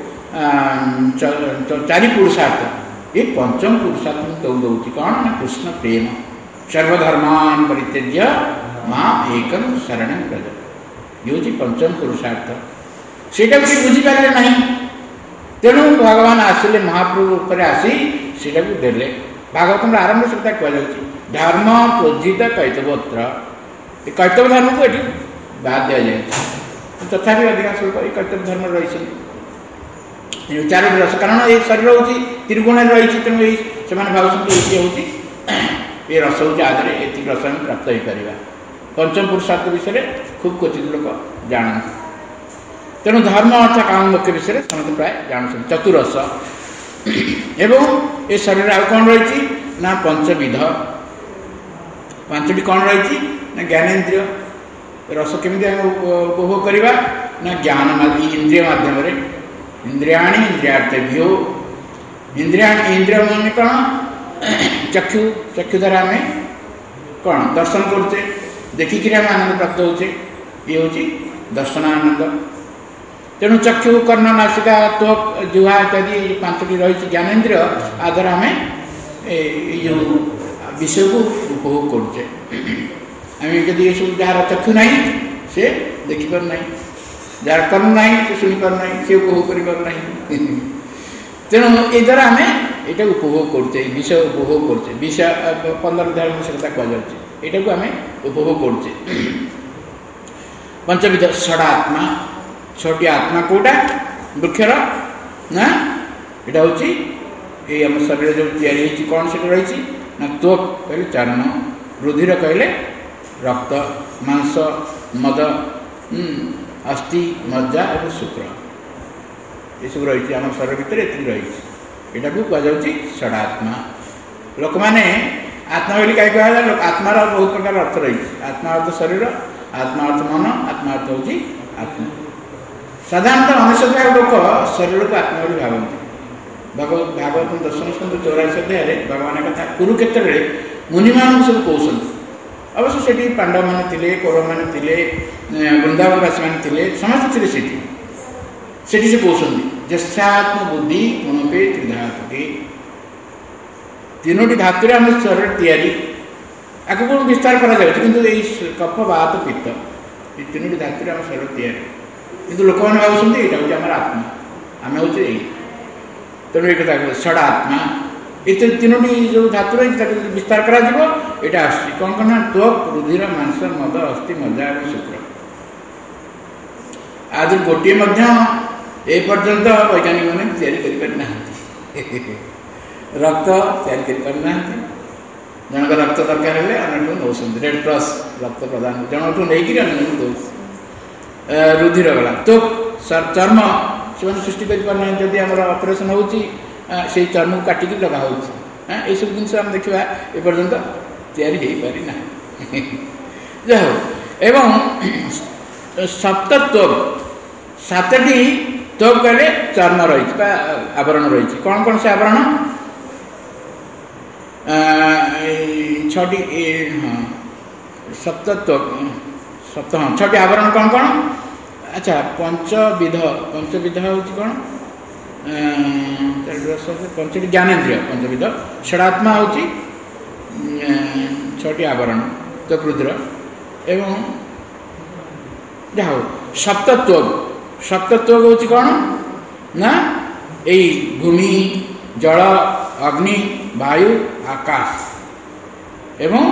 4 ପୁରୁଷାର୍ଥ। ଏ ପଞ୍ଚମ ପୁରୁଷାର୍ଥ ମୁଁ ଦେଉଛି କ'ଣ ନା କୃଷ୍ଣ ପ୍ରେମ। ସର୍ବଧର୍ମାନ୍ ପରିତ୍ୟଜ୍ୟ ମାମ୍ ଏକଂ ଶରଣଂ ବ୍ରଜ। ଇଏ ହେଉଛି ପଞ୍ଚମ ପୁରୁଷାର୍ଥ। ସେଇଟାକୁ ସେ ବୁଝିପାରିଲେ ନାହିଁ। ତେଣୁ ଭଗବାନ ଆସିଲେ, ମହାପ୍ରଭୁ ଉପରେ ଆସି ସେଇଟାକୁ ଦେଲେ। ଭାଗବତର ଆରମ୍ଭ ସେଟା କୁହାଯାଉଛି ଧର୍ମ ପ୍ରୋଜିତ କୈତବୋତ୍ର। ଏ କୈତବ ଧର୍ମକୁ ଏଠି ବାଦ ଦିଆଯାଇଛି। ତଥାପି ଅଧିକାଂଶ ଲୋକ ଏଇ କୈତବ ଧର୍ମ ରହିଛନ୍ତି। 4ଟି ରସ, କାରଣ ଏ ଶରୀର ହେଉଛି ତ୍ରିଗୁଣରେ ରହିଛି। ତେଣୁ ଏଇ ସେମାନେ ଭାବୁଛନ୍ତି ଏଇଠି ହେଉଛି ଏ ରସ ହେଉଛି, ଆଦରେ ଏତିକି ରସ ଆମେ ପ୍ରାପ୍ତ ହେଇପାରିବା। ପଞ୍ଚମ ପୁରୁଷାର୍ଥ ବିଷୟରେ ଖୁବ୍ କ୍ୱଚିତ ଲୋକ ଜାଣନ୍ତି। ତେଣୁ ଧର୍ମ ଅର୍ଥ କାମ ମୁଖ୍ୟ ବିଷୟରେ ସମସ୍ତେ ପ୍ରାୟ ଜାଣୁଛନ୍ତି। ଚତୁରସ ଏବଂ ଏ ଶରୀରରେ ଆଉ କ'ଣ ରହିଛି ନା ପଞ୍ଚବିଧ। 5ଟି କ'ଣ ରହିଛି ନା ଜ୍ଞାନେନ୍ଦ୍ରିୟ। ରସ କେମିତି ଆମେ ଉପଭୋଗ କରିବା ନା ଜ୍ଞାନ ଇନ୍ଦ୍ରିୟ ମାଧ୍ୟମରେ। ଇନ୍ଦ୍ରିୟାଣୀ ଇନ୍ଦ୍ରିୟାର୍ଥେଭ୍ୟୋ। ଇନ୍ଦ୍ରିୟ ମାନେ କ'ଣ? ଚକ୍ଷୁ ଦ୍ୱାରା ଆମେ କ'ଣ ଦର୍ଶନ କରୁଛେ, ଦେଖିକିରି ଆମେ ଆନନ୍ଦ ପ୍ରାପ୍ତ ହେଉଛେ। ଇଏ ହେଉଛି ଦର୍ଶନ ଆନନ୍ଦ। ତେଣୁ ଚକ୍ଷୁ, କର୍ଣ୍ଣ, ନାସିକା, ତ୍ୱକ୍, ଜିହ୍ୱା ଇତ୍ୟାଦି 5ଟି ରହିଛି ଜ୍ଞାନେନ୍ଦ୍ରିୟ। ଆ ଦ୍ୱାରା ଆମେ ଏଇ ଯେଉଁ ବିଷୟକୁ ଉପଭୋଗ କରୁଛେ। ଆମେ ଯଦି ଏସବୁ, ଯାହାର ଚକ୍ଷୁ ନାହିଁ ସେ ଦେଖିପାରୁନାହିଁ, ଯାହାର କର୍ଣ୍ଣ ନାହିଁ ସେ ଶୁଣିପାରୁନାହିଁ, ସେ ଉପଭୋଗ କରିପାରୁନାହିଁ। ତେଣୁ ଏଇ ଦ୍ୱାରା ଆମେ ଏଇଟା ଉପଭୋଗ କରୁଛେ, ଏଇ ବିଷୟ ଉପଭୋଗ କରୁଛେ। ବିଷୟ 15 ଅଧ୍ୟାୟ ସେ କଥା କୁହାଯାଉଛି, ଏଇଟାକୁ ଆମେ ଉପଭୋଗ କରୁଛେ। ପଞ୍ଚବିଧ ଷଡ଼ାତ୍ମା। 6ଟି ଆତ୍ମା କେଉଁଟା ବୃକ୍ଷର ନା ଏଇଟା ହେଉଛି ଏଇ ଆମ ଶରୀର ଯେଉଁ ତିଆରି ହେଇଛି କ'ଣ ସେଟା ରହିଛି ନା ତ୍ୱକ୍ କହିଲେ ଚର୍ମ, ରୁଧିର କହିଲେ ରକ୍ତ, ମାଂସ ମଦ ଅସ୍ଥି ମଜ୍ଜା ଏବଂ ଶୁକ୍ର ଏସବୁ ରହିଛି ଆମ ଶରୀର ଭିତରେ। ଏତିକି ରହିଛି, ଏଟାକୁ କୁହାଯାଉଛି ଷଡ଼ାତ୍ମା। ଲୋକମାନେ ଆତ୍ମା ବୋଲି କାହିଁ କୁହାଗଲା? ଆତ୍ମାର ବହୁତ ପ୍ରକାର ଅର୍ଥ ରହିଛି। ଆତ୍ମା ଅର୍ଥ ଶରୀର, ଆତ୍ମା ଅର୍ଥ ମନ, ଆତ୍ମା ଅର୍ଥ ହେଉଛି ଆତ୍ମା। ସାଧାରଣତଃ 99 ଲୋକ ଶରୀରକୁ ଆତ୍ମା ବୋଲି ଭାବନ୍ତି। ଭାଗବତ ଦର୍ଶନ ସ୍କନ୍ଧ 84 ଅଧ୍ୟାୟରେ ଭଗବାନ କଥା କୁରୁକ୍ଷେତ୍ରରେ ମୁନିମାନଙ୍କୁ ସବୁ କହୁଛନ୍ତି। ଅବଶ୍ୟ ସେଠି ପାଣ୍ଡବମାନେ ଥିଲେ, କୌରବମାନେ ଥିଲେ, ବୃନ୍ଦାବନବାସୀମାନେ ଥିଲେ, ସମସ୍ତେ ଥିଲେ ସେଠି। ସେଠି ସେ କହୁଛନ୍ତି ଯସ୍ୟାତ୍ମ ବୁଦ୍ଧି ଗୁଣପେ ତ୍ରିଧାତୁକେ, ତିନୋଟି ଧାତୁରେ ଆମ ଶରୀର ତିଆରି। ଆକୁ କ'ଣ ବିସ୍ତାର କରାଯାଉଛି, କିନ୍ତୁ ଏଇ କଫ ବାତ ପିତ୍ତ ଏ ତିନୋଟି ଧାତୁରେ ଆମ ଶରୀର ତିଆରି। କିନ୍ତୁ ଲୋକମାନେ ଭାବୁଛନ୍ତି ଏଇଟା ହେଉଛି ଆମର ଆତ୍ମା, ଆମେ ହେଉଛି ଏଇ। ତେଣୁ ଏ କଥା ଷଡ଼ା ଆତ୍ମା, ଏ ତିନୋଟି ଯେଉଁ ଧାତୁ ରହିଛି ତାକୁ ଯଦି ବିସ୍ତାର କରାଯିବ ଏଇଟା ଆସୁଛି କ'ଣ କ'ଣ ନା ତ୍ୱକ୍, ରୁଧିର, ମାଂସ, ମଦ, ଅସ୍ଥି, ମଜ୍ଜା ଏବଂ ଶୁକ୍ର। ଆଉ ଯଦି ଗୋଟିଏ ମଧ୍ୟ ଏ ପର୍ଯ୍ୟନ୍ତ ବୈଜ୍ଞାନିକମାନେ ତିଆରି କରିପାରିନାହାନ୍ତି। ରକ୍ତ ତିଆରି କରିପାରିନାହାନ୍ତି। ଜଣଙ୍କ ରକ୍ତ ଦରକାର ହେଲେ ଅନ୍ୟଠୁ ନେଉଛନ୍ତି, ରେଡ୍ କ୍ରସ୍ ରକ୍ତ ପ୍ରଦାନ ଜଣଠୁ ନେଇକିରି ଅନ୍ୟକୁ ଦେଉଛି। ରୁଧିର ଗଲା, ତ୍ୱକ୍ ଚର୍ମ ସେମାନେ ସୃଷ୍ଟି କରିପାରୁନାହାନ୍ତି। ଯଦି ଆମର ଅପରେସନ୍ ହେଉଛି ସେଇ ଚର୍ମକୁ କାଟିକି ଲଗା ହେଉଛି। ଏଇସବୁ ଜିନିଷ ଆମେ ଦେଖିବା ଏପର୍ଯ୍ୟନ୍ତ ତିଆରି ହୋଇପାରିନାହିଁ। ଯାହା ହଉ, ଏବଂ ସପ୍ତ ତ୍ୱକ୍, 7ଟି ତ୍ୱକ୍ କହିଲେ ଚର୍ମ ରହିଛି ବା ଆବରଣ ରହିଛି। କ'ଣ କ'ଣ ସେ ଆବରଣ? 6ଟି, ସପ୍ତ ତ୍ୱକ୍, 6ଟି ଆବରଣ କ'ଣ କ'ଣ? ଆଚ୍ଛା, ପଞ୍ଚବିଧ ହେଉଛି କ'ଣ? 5ଟି ଜ୍ଞାନେନ୍ଦ୍ରିୟ ପଞ୍ଚବିଧ। ଷଡ଼ାତ୍ମା ହେଉଛି 6ଟି ଆବରଣ ତ୍ୱକ୍ ରୁଧିର ଏବଂ ଯାହା ହଉ ସପ୍ତତ୍ୱକ୍ ହେଉଛି କ'ଣ ନା ଏଇ ଭୂମି, ଜଳ, ଅଗ୍ନି, ବାୟୁ, ଆକାଶ ଏବଂ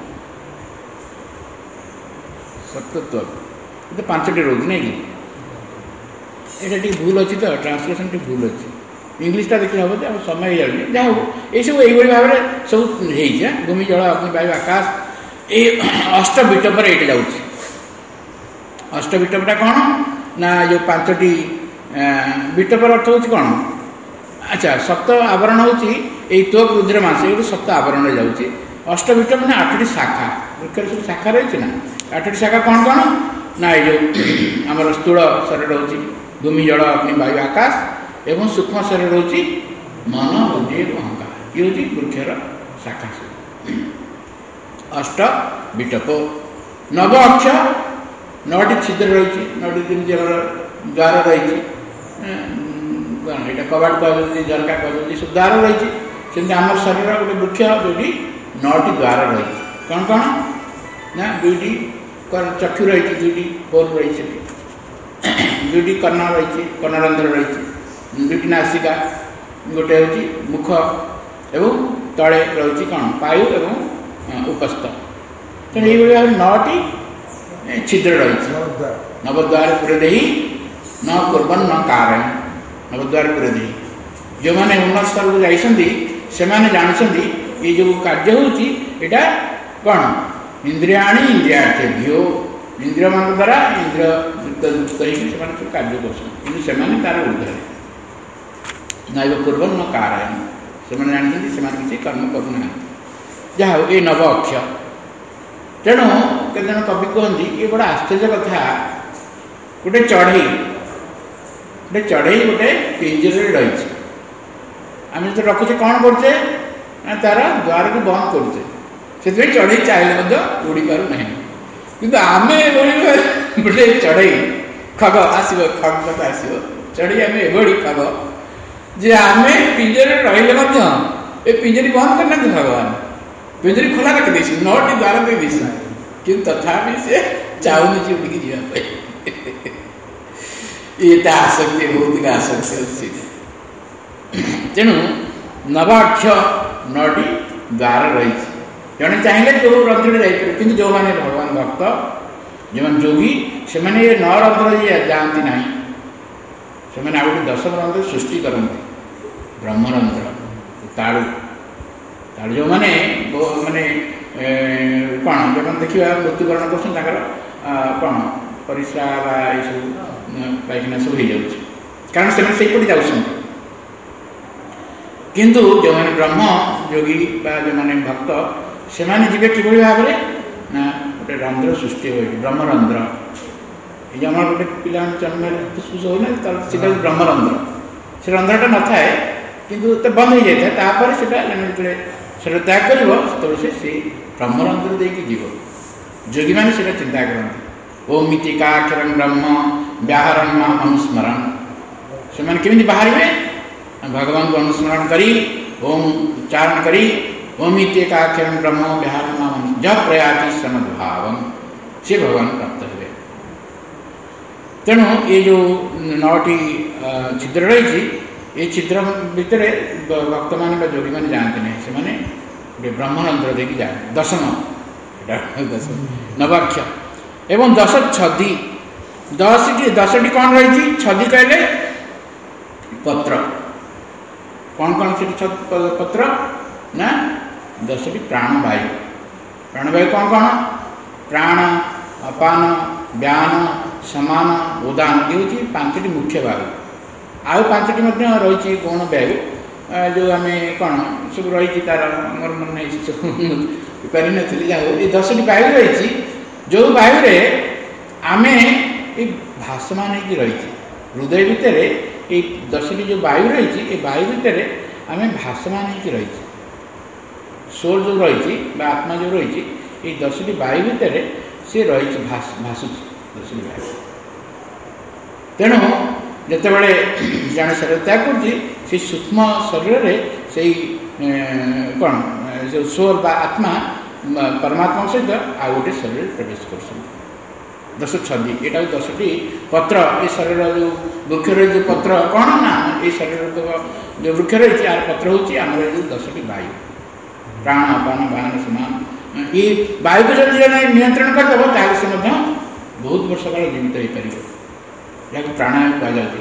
ସପ୍ତତ୍ୱକ୍। ଏ 5ଟି ରହୁଛି ନାଇଁ କି? ଏଇଟା ଟିକେ ଭୁଲ ଅଛି ତ, ଟ୍ରାନ୍ସଲେସନ୍ ଟିକେ ଭୁଲ ଅଛି। ଇଂଲିଶଟା ଦେଖିଲେ ହେବ ଯେ ଆଉ ସମୟ ହେଇଯାଉଛି। ଯାହା ହଉ, ଏଇସବୁ ଏଇଭଳି ଭାବରେ ସବୁ ହେଇଛି। ଭୂମି, ଜଳ, ଅଗ୍ନି, ବାୟୁ, ଆକାଶ, ଏଇ ଅଷ୍ଟବିଟପରେ ଏଇଟା ଯାଉଛି। ଅଷ୍ଟବିଟପଟା କ'ଣ ନା ଯେଉଁ 5ଟି ବିଟପର ଅର୍ଥ ହେଉଛି କ'ଣ? ଆଚ୍ଛା, ସପ୍ତ ଆବରଣ ହେଉଛି ଏଇ ତ୍ୱକ୍, ରୁଧିର, ମାଂସ, ଏଇଠି ସପ୍ତ ଆବରଣରେ ଯାଉଛି। ଅଷ୍ଟବିଟପ ମାନେ 8ଟି ଶାଖା, ବୃକ୍ଷରେ ସବୁ ଶାଖା ରହିଛି ନା। 8ଟି ଶାଖା କ'ଣ କ'ଣ ନା ଏଇ ଯେଉଁ ଆମର ସ୍ଥୂଳ ଶରୀର ରହୁଛି ଭୂମି, ଜଳ, ଅଗ୍ନି, ବାୟୁ, ଆକାଶ ଏବଂ ସୂକ୍ଷ୍ମ ଶରୀର ରହୁଛି ମନ, ବୁଦ୍ଧି ଏବଂ ଅହଙ୍କାର। ଇଏ ହେଉଛି ବୃକ୍ଷର ଶାଖା। ଅଷ୍ଟ ବିଟପ। ନବ ଅକ୍ଷ, 9ଟି ଛିଦ୍ର ରହିଛି। 9ଟି ଯେମିତି ଆମର ଦ୍ୱାର ରହିଛି, ଏଇଟା କବାଟ କୁହାଯାଉଛି, ଝରକା କୁହାଯାଉଛି, ସବୁ ଦ୍ୱାର ରହିଛି। ସେମିତି ଆମର ଶରୀର ଗୋଟେ ବୃକ୍ଷ ଯେଉଁଠି 9ଟି ଦ୍ୱାର ରହିଛି। କ'ଣ କ'ଣ ନା 2ଟି ଚକ୍ଷୁ ରହିଛି, 2ଟି ବୋଲ୍ ରହିଛି, 2ଟି କର୍ଣ୍ଣ ରହିଛି, କର୍ଣ୍ଣରନ୍ଧ୍ର ରହିଛି, 2ଟି ନାସିକା, ଗୋଟେ ହେଉଛି ମୁଖ ଏବଂ ତଳେ ରହିଛି କ'ଣ ପାୟୁ ଏବଂ ଉପସ୍ଥ। ତେଣୁ ଏଇଭଳି ଭାବରେ 9ଟି ଛିଦ୍ର ରହିଛି। ନବଦ୍ୱାର ପୁରେ ଦେଇ ନ କୁର୍ବନ୍ ନ କାରୟନ୍। ନବଦ୍ୱାର ପୁରେ ଦେଇ ଯେଉଁମାନେ ଉନ୍ନତ ସ୍ତରକୁ ଯାଇଛନ୍ତି ସେମାନେ ଜାଣିଛନ୍ତି ଏଇ ଯେଉଁ କାର୍ଯ୍ୟ ହେଉଛି ଏଇଟା କ'ଣ ଇନ୍ଦ୍ରିୟାଣୀ ଇନ୍ଦ୍ରିୟାର୍ଥେଭ୍ୟୋ, ଇନ୍ଦ୍ରିୟମାନଙ୍କ ଦ୍ୱାରା ଇନ୍ଦ୍ରିୟ ଯୁକ୍ତ ହେଇକି ସେମାନେ ସବୁ କାର୍ଯ୍ୟ କରୁଛନ୍ତି। କିନ୍ତୁ ସେମାନେ ତା'ର ଉର୍ଦ୍ଧ୍ୱରେ ନୈବ କୁର୍ବନ୍ ନ କାରୟନ୍, ସେମାନେ ଜାଣିଛନ୍ତି ସେମାନେ କିଛି କର୍ମ କରୁନାହାନ୍ତି। ଯାହା ହଉ, ଏଇ ନବ ଅକ୍ଷ। ତେଣୁ କେତେଜଣ କବି କୁହନ୍ତି ଏ ବଡ଼ ଆଶ୍ଚର୍ଯ୍ୟ କଥା, ଗୋଟେ ଚଢ଼େଇ ଗୋଟେ ପିଞ୍ଜରରେ ରହିଛି। ଆମେ ଯେତେବେଳେ ରଖୁଛେ କ'ଣ କରୁଛେ ନା ତା'ର ଦ୍ୱାରକୁ ବନ୍ଦ କରୁଛେ। ସେଥିପାଇଁ ଚଢ଼େଇ ଚାହିଁଲେ ମଧ୍ୟ ଉଡ଼ିପାରୁନାହିଁ। କିନ୍ତୁ ଆମେ ଏଭଳି ଗୋଟେ ଚଢ଼େଇ, ଖଗ ଆସିବ, ଖଗ କଥା ଆସିବ, ଚଢ଼େଇ ଆମେ ଏଭଳି ଖଗ ଯେ ଆମେ ପିଞ୍ଜରରେ ରହିଲେ ମଧ୍ୟ ଏ ପିଞ୍ଜରି ବନ୍ଦ କରିନାହାନ୍ତି ଭଗବାନ, ପିଞ୍ଜରି ଖୋଲା ରଖିଦେଇଛି, 9ଟି ଦ୍ୱାର ଦେଇଦେଇଛି, କିନ୍ତୁ ତଥାପି ସେ ଚାହୁଁନି ଯେ ଉଠିକି ଯିବା ପାଇଁ। ଏଇଟା ଆସକ୍ତି, ଭୌତିକ ଆସକ୍ତି ଅଛି। ତେଣୁ ନବାକ୍ଷ 9ଟି ଦ୍ୱାର ରହିଛି। ଜଣେ ଚାହିଁଲେ ଯେଉଁ ରନ୍ଧ୍ରରେ ଯାଇପାରିବେ, କିନ୍ତୁ ଯେଉଁମାନେ ଭଗବାନ ଭକ୍ତ, ଯେଉଁମାନେ ଯୋଗୀ, ସେମାନେ ଏ 9 ରନ୍ଧ୍ରରେ ଯାଆନ୍ତି ନାହିଁ। ସେମାନେ ଆଉ ଗୋଟେ 10ମ ରନ୍ଧ୍ର ସୃଷ୍ଟି କରନ୍ତି, ବ୍ରହ୍ମରନ୍ଧ୍ର, ତାଳୁ। ଯେଉଁମାନେ ମାନେ କ'ଣ ଯେଉଁମାନେ ଦେଖିବା ମୃତ୍ୟୁବରଣ କରୁଛନ୍ତି ତାଙ୍କର କ'ଣ ପରିସ୍ରା ବା ଏସବୁ ପାଇଖାନା ସବୁ ହେଇଯାଉଛି, କାରଣ ସେମାନେ ସେଇପଟେ ଯାଉଛନ୍ତି। କିନ୍ତୁ ଯେଉଁମାନେ ବ୍ରହ୍ମ ଯୋଗୀ ବା ଯେଉଁମାନେ ଭକ୍ତ ସେମାନେ ଯିବେ କିଭଳି ଭାବରେ ନା ଗୋଟେ ରନ୍ଧ୍ର ସୃଷ୍ଟି ହୁଏ, ବ୍ରହ୍ମରନ୍ଧ୍ର। ଏଇ ଆମର ଗୋଟେ ପିଲାମାନେ ଜନ୍ମରେ ଫୁସଫୁସ ହଉନା ତାହେଲେ ସେଟା ବ୍ରହ୍ମରନ୍ଧ୍ର, ସେ ରନ୍ଧ୍ରଟା ନଥାଏ କିନ୍ତୁ ତ ବନ୍ଦ ହେଇଯାଇଥାଏ, ତାପରେ ସେଟା ଯେତେବେଳେ ସେଟା ତ୍ୟାଗ କରିବ ସେତେବେଳେ ସେ ବ୍ରହ୍ମରନ୍ଧ୍ର ଦେଇକି ଯିବ। ଯୋଗୀମାନେ ସେଟା ଚିନ୍ତା କରନ୍ତି, ଓମ୍ ଇତିକାକ୍ଷରଂ ବ୍ରହ୍ମ ବ୍ୟାହରଣ ଅନୁସ୍ମରଣ। ସେମାନେ କେମିତି ବାହାରିବେ? ଭଗବାନଙ୍କୁ ଅନୁସ୍ମରଣ କରି ଓମ୍ ଉଚ୍ଚାରଣ କରି ଓମ୍ ଇତିକାକ୍ଷରଂ ବ୍ରହ୍ମ ବ୍ୟାହରଣ ଜ ପ୍ରୟାତି ସମଦ୍ଭାବଂ, ସେ ଭଗବାନ ପ୍ରାପ୍ତ ହେବେ। ତେଣୁ ଏ ଯେଉଁ 9ଟି ଛିଦ୍ର ରହିଛି, ଏ ଛିଦ୍ର ଭିତରେ ଭକ୍ତମାନେ ବା ଯୋଗୀମାନେ ଯାଆନ୍ତି ନାହିଁ, ସେମାନେ ଗୋଟେ ବ୍ରହ୍ମରନ୍ଧ୍ର ଦେଇକି ଯାଆନ୍ତି। ଦଶମ ନବାକ୍ଷ ଏବଂ 10 ଛଦି। 10ଟି କ'ଣ ରହିଛି? ଛଦି କହିଲେ ପତ୍ର। କ'ଣ କ'ଣ ସେଠି ପତ୍ର ନା 10ଟି ପ୍ରାଣବାୟୁ। ପ୍ରାଣବାୟୁ କ'ଣ କ'ଣ? ପ୍ରାଣ, ଅପାନ, ବ୍ୟାନ, ସମାନ, ଉଦାନ, ଏ ହେଉଛି 5ଟି ମୁଖ୍ୟ ବାୟୁ। ଆଉ 5ଟି ମଧ୍ୟ ରହିଛି ଗୌଣ ବାୟୁ, ଯେଉଁ ଆମେ କ'ଣ ସବୁ ରହିଛି ତାର ଆମର ମନେ ନାହିଁ, ସବୁ ପାରିନଥିଲି। ଯାହା ହଉ, ଏ 10ଟି ବାୟୁ ରହିଛି, ଯେଉଁ ବାୟୁରେ ଆମେ ଏ ଭାସମାନ ହେଇକି ରହିଛି। ହୃଦୟ ଭିତରେ এই 10ଟି ଯେଉଁ ବାୟୁ ରହିଛି, ଏ ବାୟୁ ଭିତରେ ଆମେ ଭାସମାନ ହେଇକି ରହିଛି। ସୋଲ୍ ଯେଉଁ ରହିଛି ବା ଆତ୍ମା ଯେଉଁ ରହିଛି, এই 10ଟି ବାୟୁ ଭିତରେ ସେ ରହିଛି, ଭାସୁଛି 10ଟି ବାୟୁ। ତେଣୁ ଯେତେବେଳେ ଜଣେ ଶରୀର ତ୍ୟାଗ କରୁଛି, ସେଇ ସୂକ୍ଷ୍ମ ଶରୀରରେ ସେଇ କ'ଣ ଯେଉଁ ସୋଲ୍ ବା ଆତ୍ମା ପରମାତ୍ମାଙ୍କ ସହିତ ଆଉ ଗୋଟେ ଶରୀରରେ ପ୍ରବେଶ କରୁଛନ୍ତି। 10 ଛଦି, ଏଇଟା 10ଟି ପତ୍ର। ଏ ଶରୀର ଯେଉଁ ବୃକ୍ଷ ରହିଛି, ଯେଉଁ ପତ୍ର କ'ଣ ନା এই ଶରୀର ଯେଉଁ ବୃକ୍ଷ ରହିଛି, ଏହାର ପତ୍ର ହେଉଛି ଆମର ଏ ଯେଉଁ 10ଟି ବାୟୁ। ପ୍ରାଣ, ଅପାନ, ବ୍ୟାନ, ସମାନ। ଏ ବାୟୁକୁ ଯଦି ଜଣେ ନିୟନ୍ତ୍ରଣ କରିଦେବ ତାହେଲେ ସେ ମଧ୍ୟ ବହୁତ ବର୍ଷ କାଳ ଜୀବିତ ହେଇପାରିବ, ଯାହାକୁ ପ୍ରାଣାୟାମ କୁହାଯାଉଛି।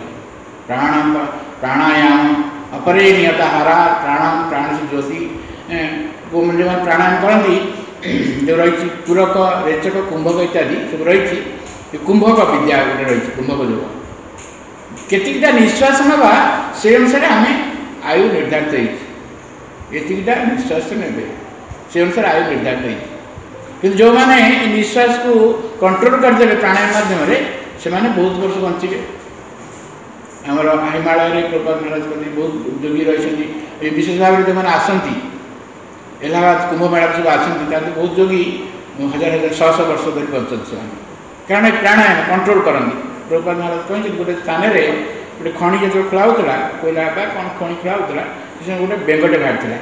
ପ୍ରାଣାୟାମ ଅପରେ ନିୟତା ହାରା ପ୍ରାଣ ପ୍ରାଣସି ଜ୍ୟୋତି। ଯେଉଁମାନେ ପ୍ରାଣାୟାମ କରନ୍ତି, ଯେଉଁ ରହିଛି ପୂରକ, ରେଚକ, କୁମ୍ଭକ ଇତ୍ୟାଦି ସବୁ ରହିଛି। ଏ କୁମ୍ଭକ ବିଦ୍ୟା ଗୋଟେ ରହିଛି, କୁମ୍ଭକ ଯୋଗ। କେତିକିଟା ନିଶ୍ୱାସ ନେବା ସେ ଅନୁସାରେ ଆମେ ଆୟୁ ନିର୍ଦ୍ଧାରିତ ହେଇଛି। ଏତିକିଟା ନିଶ୍ୱାସ ନେବେ ସେ ଅନୁସାରେ ଆୟୁ ନିର୍ଦ୍ଧାରିତ ହେଇଛି। କିନ୍ତୁ ଯେଉଁମାନେ ଏ ନିଶ୍ୱାସକୁ କଣ୍ଟ୍ରୋଲ କରିଦେବେ ପ୍ରାଣାୟାମ ମାଧ୍ୟମରେ, ସେମାନେ ବହୁତ ବର୍ଷ ବଞ୍ଚିବେ। ଆମର ହିମାଳୟରେ ପ୍ରଭୁପାଦ ମହାରାଜ କହନ୍ତି, ବହୁତ ଯୋଗୀ ରହିଛନ୍ତି। ଏ ବିଶେଷ ଭାବରେ ଯେଉଁମାନେ ଆସନ୍ତି ଏଲାହାବାଦ କୁମ୍ଭ ମେଳାକୁ ସବୁ ଆସନ୍ତି, ତାହେଲେ ବହୁତ ଯୋଗୀ 1000-1000 ବର୍ଷ ଧରି ବଞ୍ଚନ୍ତି ସେମାନେ, କାରଣ ଏ ପ୍ରାଣାୟାମ କଣ୍ଟ୍ରୋଲ କରନ୍ତି। ପ୍ରଭୁପାଦ ମହାରାଜ କହିଛନ୍ତି, ଗୋଟେ ସ୍ଥାନରେ ଗୋଟେ ଖଣି ଯେତେବେଳେ ଖୋଳା ହେଉଥିଲା, କୋଇଲା ବା କ'ଣ ଖଣି ଖୋଳା ହେଉଥିଲା, ସେ ଗୋଟେ ବେଙ୍ଗଟେ ବାହାରିଥିଲା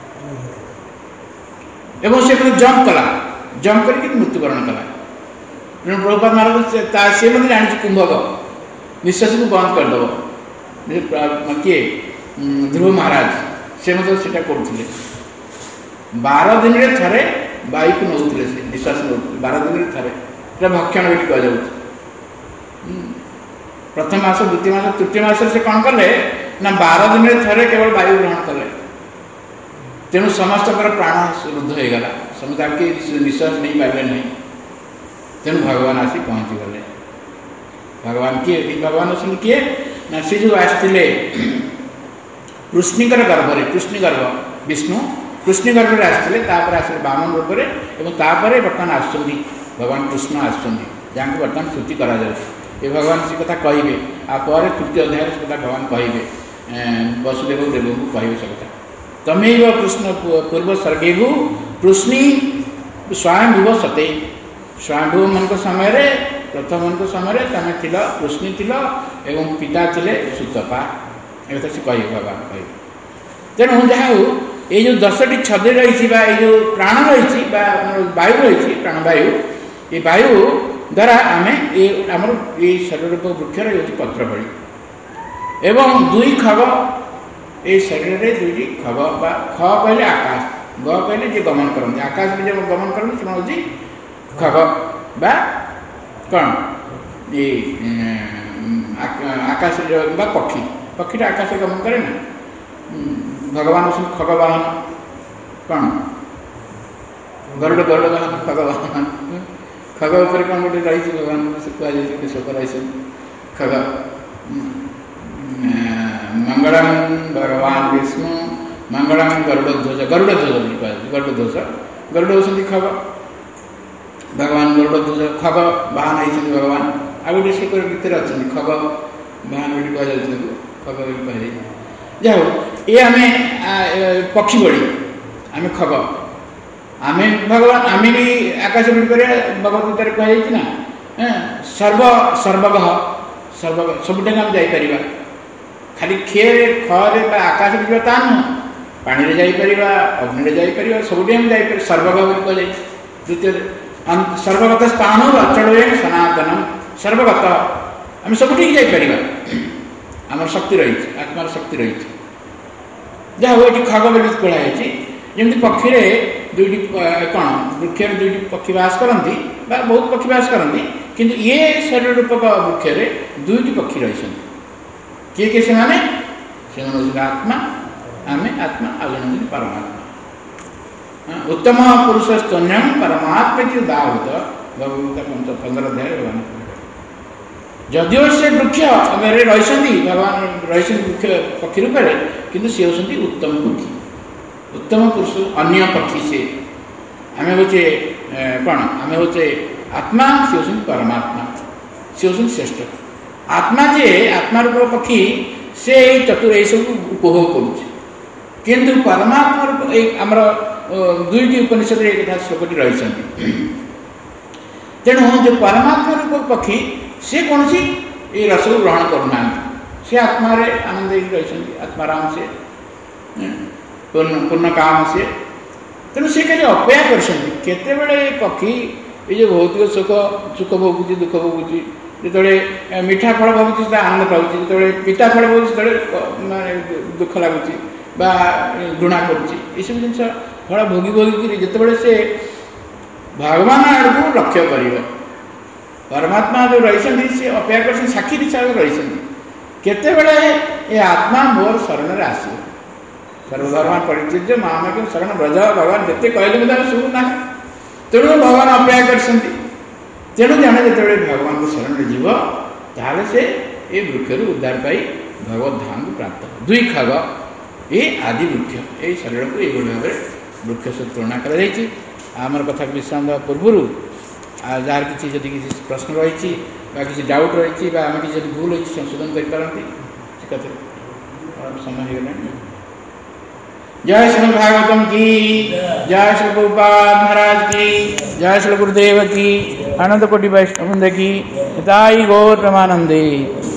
ଏବଂ ସେ ମଧ୍ୟ ଜମ୍ପ କଲା, ଜମ୍ପ କରିକି ମୃତ୍ୟୁବରଣ କଲା। ତେଣୁ ପ୍ରଭୁପାଦ ମହାରାଜ ସେ ମଧ୍ୟ ଜାଣିଛି କୁମ୍ଭକ ନିଶ୍ୱାସକୁ ବନ୍ଦ କରିଦେବ। କିଏ? ଧ୍ରୁବ ମହାରାଜ, ସେ ମଧ୍ୟ ସେଇଟା କରୁଥିଲେ। 12 ଦିନରେ ଥରେ ବାୟୁକୁ ନେଉଥିଲେ, ସେ ନିଶ୍ୱାସ ନେଉଥିଲେ 12 ଦିନରେ ଥରେ। ସେଟା ଭକ୍ଷଣ ବୋଲି କୁହାଯାଉଛି। ପ୍ରଥମ ମାସ, ଦ୍ୱିତୀୟ ମାସ, ତୃତୀୟ ମାସରେ ସେ କ'ଣ କଲେ ନା 12 ଦିନରେ ଥରେ କେବଳ ବାୟୁ ଗ୍ରହଣ କଲେ। ତେଣୁ ସମସ୍ତଙ୍କର ପ୍ରାଣ ରୁଦ୍ଧ ହେଇଗଲା, ସମସ୍ତେ ଆଉ କିଏ ନିଶ୍ୱାସ ନେଇପାରିଲେ ନାହିଁ। ତେଣୁ ଭଗବାନ ଆସି ପହଞ୍ଚିଗଲେ। ଭଗବାନ କିଏ? ଭଗବାନ ଅଛନ୍ତି କିଏ ନା ସେ ଯେଉଁ ଆସିଥିଲେ କୃଷ୍ଣଙ୍କର ଗର୍ଭରେ, କୃଷ୍ଣ ଗର୍ଭ ବିଷ୍ଣୁ କୃଷ୍ଣ ଗର୍ଭରେ ଆସିଥିଲେ, ତାପରେ ଆସିଲେ ବାମନ ରୂପରେ ଏବଂ ତାପରେ ବର୍ତ୍ତମାନ ଆସୁଛନ୍ତି ଭଗବାନ କୃଷ୍ଣ ଆସୁଛନ୍ତି, ଯାହାଙ୍କୁ ବର୍ତ୍ତମାନ ସ୍ତୁତି କରାଯାଉଛି। ଏ ଭଗବାନ ସେ କଥା କହିବେ, ଆଉ ପରେ 3ୟ ଅଧ୍ୟାୟରେ ସେ କଥା ଭଗବାନ କହିବେ, ବସୁଦେବ ଦେବଙ୍କୁ କହିବେ ସେ କଥା। ତମେବ କୃଷ୍ଣ ପୂର୍ବ ସର୍ଗେଭୁ କୃଷ୍ଣୀ ସ୍ୱୟଂଭୁବ ସତେ। ସ୍ୱୟଂଭୁମାନଙ୍କ ସମୟରେ, ପ୍ରଥମଙ୍କ ସମୟରେ ତମେ ଥିଲ, କୃଷ୍ଣୀ ଥିଲ ଏବଂ ପିତା ଥିଲେ ସୁତପା। ଏ କଥା ସେ କହିବେ, ଭଗବାନ କହିବେ। ତେଣୁ ଯାହା ହଉ, এই ଯେଉଁ 10ଟି ଛଦି ରହିଛି ବା এই ଯେଉଁ ପ୍ରାଣ ରହିଛି ବା ଆମର ବାୟୁ ରହିଛି, ପ୍ରାଣବାୟୁ, ଏ ବାୟୁ ଦ୍ୱାରା ଆମେ ଆମର এই ଶରୀରରୂପ ବୃକ୍ଷର ହେଉଛି ପତ୍ର ଭଳି। ଏବଂ 2 ଖଗ, এই ଶରୀରରେ 2ଟି ଖଗ ବା ଖ କହିଲେ ଆକାଶ, ଗ କହିଲେ ଯିଏ ଗମନ କରନ୍ତି, ଆକାଶରେ ଯିଏ ଗମନ କରନ୍ତି ସେମାନେ ହେଉଛି ଖଗ ବା କ'ଣ ଏ ଆକାଶରେ ବା ପକ୍ଷୀ। ପକ୍ଷୀଟା ଆକାଶରେ ଗମନ କରେ ନା, ଭଗବାନ ଅଛନ୍ତି ଖଗ ବାହନ। କ'ଣ गरुड़ गरुड़ वाहन खग वाहन खग उपर कौन गोटे रही भगवान से कहुई शोक रही खग मंगलम भगवान विष्णु मंगलम गरुड़ध्वज गरुड़ होती खग भगवान गरुड़ध्वज खग वाहन होती भगवान आ गए से गीत अच्छा खग वाहन बोली कहुई खग बोली जाओ ये आम पक्षी बड़ी आम खग आम भगवान आम भी आकाश उड़ी पर भगवद्गीतार कहुई ना सर्व सर्वग सर्वग सबुठ आम जापर खाली खेरे खरे आकाश उड़ा ता नुह पानी में जापर अग्नि जापर सबुठ आम जापर सर्वग कहुई द्वितीय सर्वगत स्थान अचल सनातनम सर्वगत आम सबुठ जापर आमर शक्ति रही आत्मार शक्ति रही जहाँ ये खग बोली कहुई जमी पक्षी दुईटी कौन वृक्ष दुईटी पक्षी बास करती बहुत पक्षी बास करती किंतु ये शरीर रूपक वृक्ष दुईटी पक्षी रही किए किए से आत्मा आम आत्मा आ परमात्मा उत्तम पुरुष स्तन्यम परमात्मा की उदाहृत भगवत 15 अध्याय भगवान जदिव से वृक्ष रही भगवान रही वृक्ष पक्षी रूप में किंतु सी होती उत्तम पक्षी उत्तम पुरुष अन्य पक्षी से आम होचे कौन आम होचे आत्मा सी होती परमात्मा सी होती श्रेष्ठ आत्मा जे आत्मा रूप पक्षी से चतुर ये सब उपभोग करुँच परमात्मा आमर दुईटी उपनिषद श्लोकटी रही तेणु जो परमात्मा रूप पक्षी से कौन सी ये रस को ग्रहण करना से आत्मा आनंद रही आत्माराम से पूर्ण काम से तेणु से कहीं अपेक्षा करते पक्षी ये जो भौतिक सुख भोगुची दुख भोगुची जो मीठा फल भोगुची आनंद पाँच जो पिता फल भोगुची दुख लगुच घृणा करुँच सब जिन फल भोगी भोगी जिते से भगवान आड़ को लक्ष्य कर परमात्मा जो रही सी अपेक्षा कर साक्षी हिसाब से रही केते ये आत्मा मोर शरण में आस सर्वधर्म परित्यज्य मामेकं शरण व्रज भगवान जिते कहले मुझे शुणुना तेणु भगवान अपेक्षा कर तेणु जाने जो भगवान को शरण में जीव ताले से ये वृक्ष उद्धार पाई भगवत धाम को प्राप्त हो दुई खग ये आदि वृक्ष ये शरीर को ये भाव में वृक्ष से तुलना कर कथा विश्राम देवा पूर्व जार किसी जदि किसी प्रश्न रही किसी डाउट रही आम किसी भूल होती संशोधन करपारती कथा समय हो गला जय श्री भागवतम की जय श्री प्रभुपाद महाराज की जय श्री गुरुदेव की आनंद कोटि वैष्णव की हिताई गौर प्रमानंदे।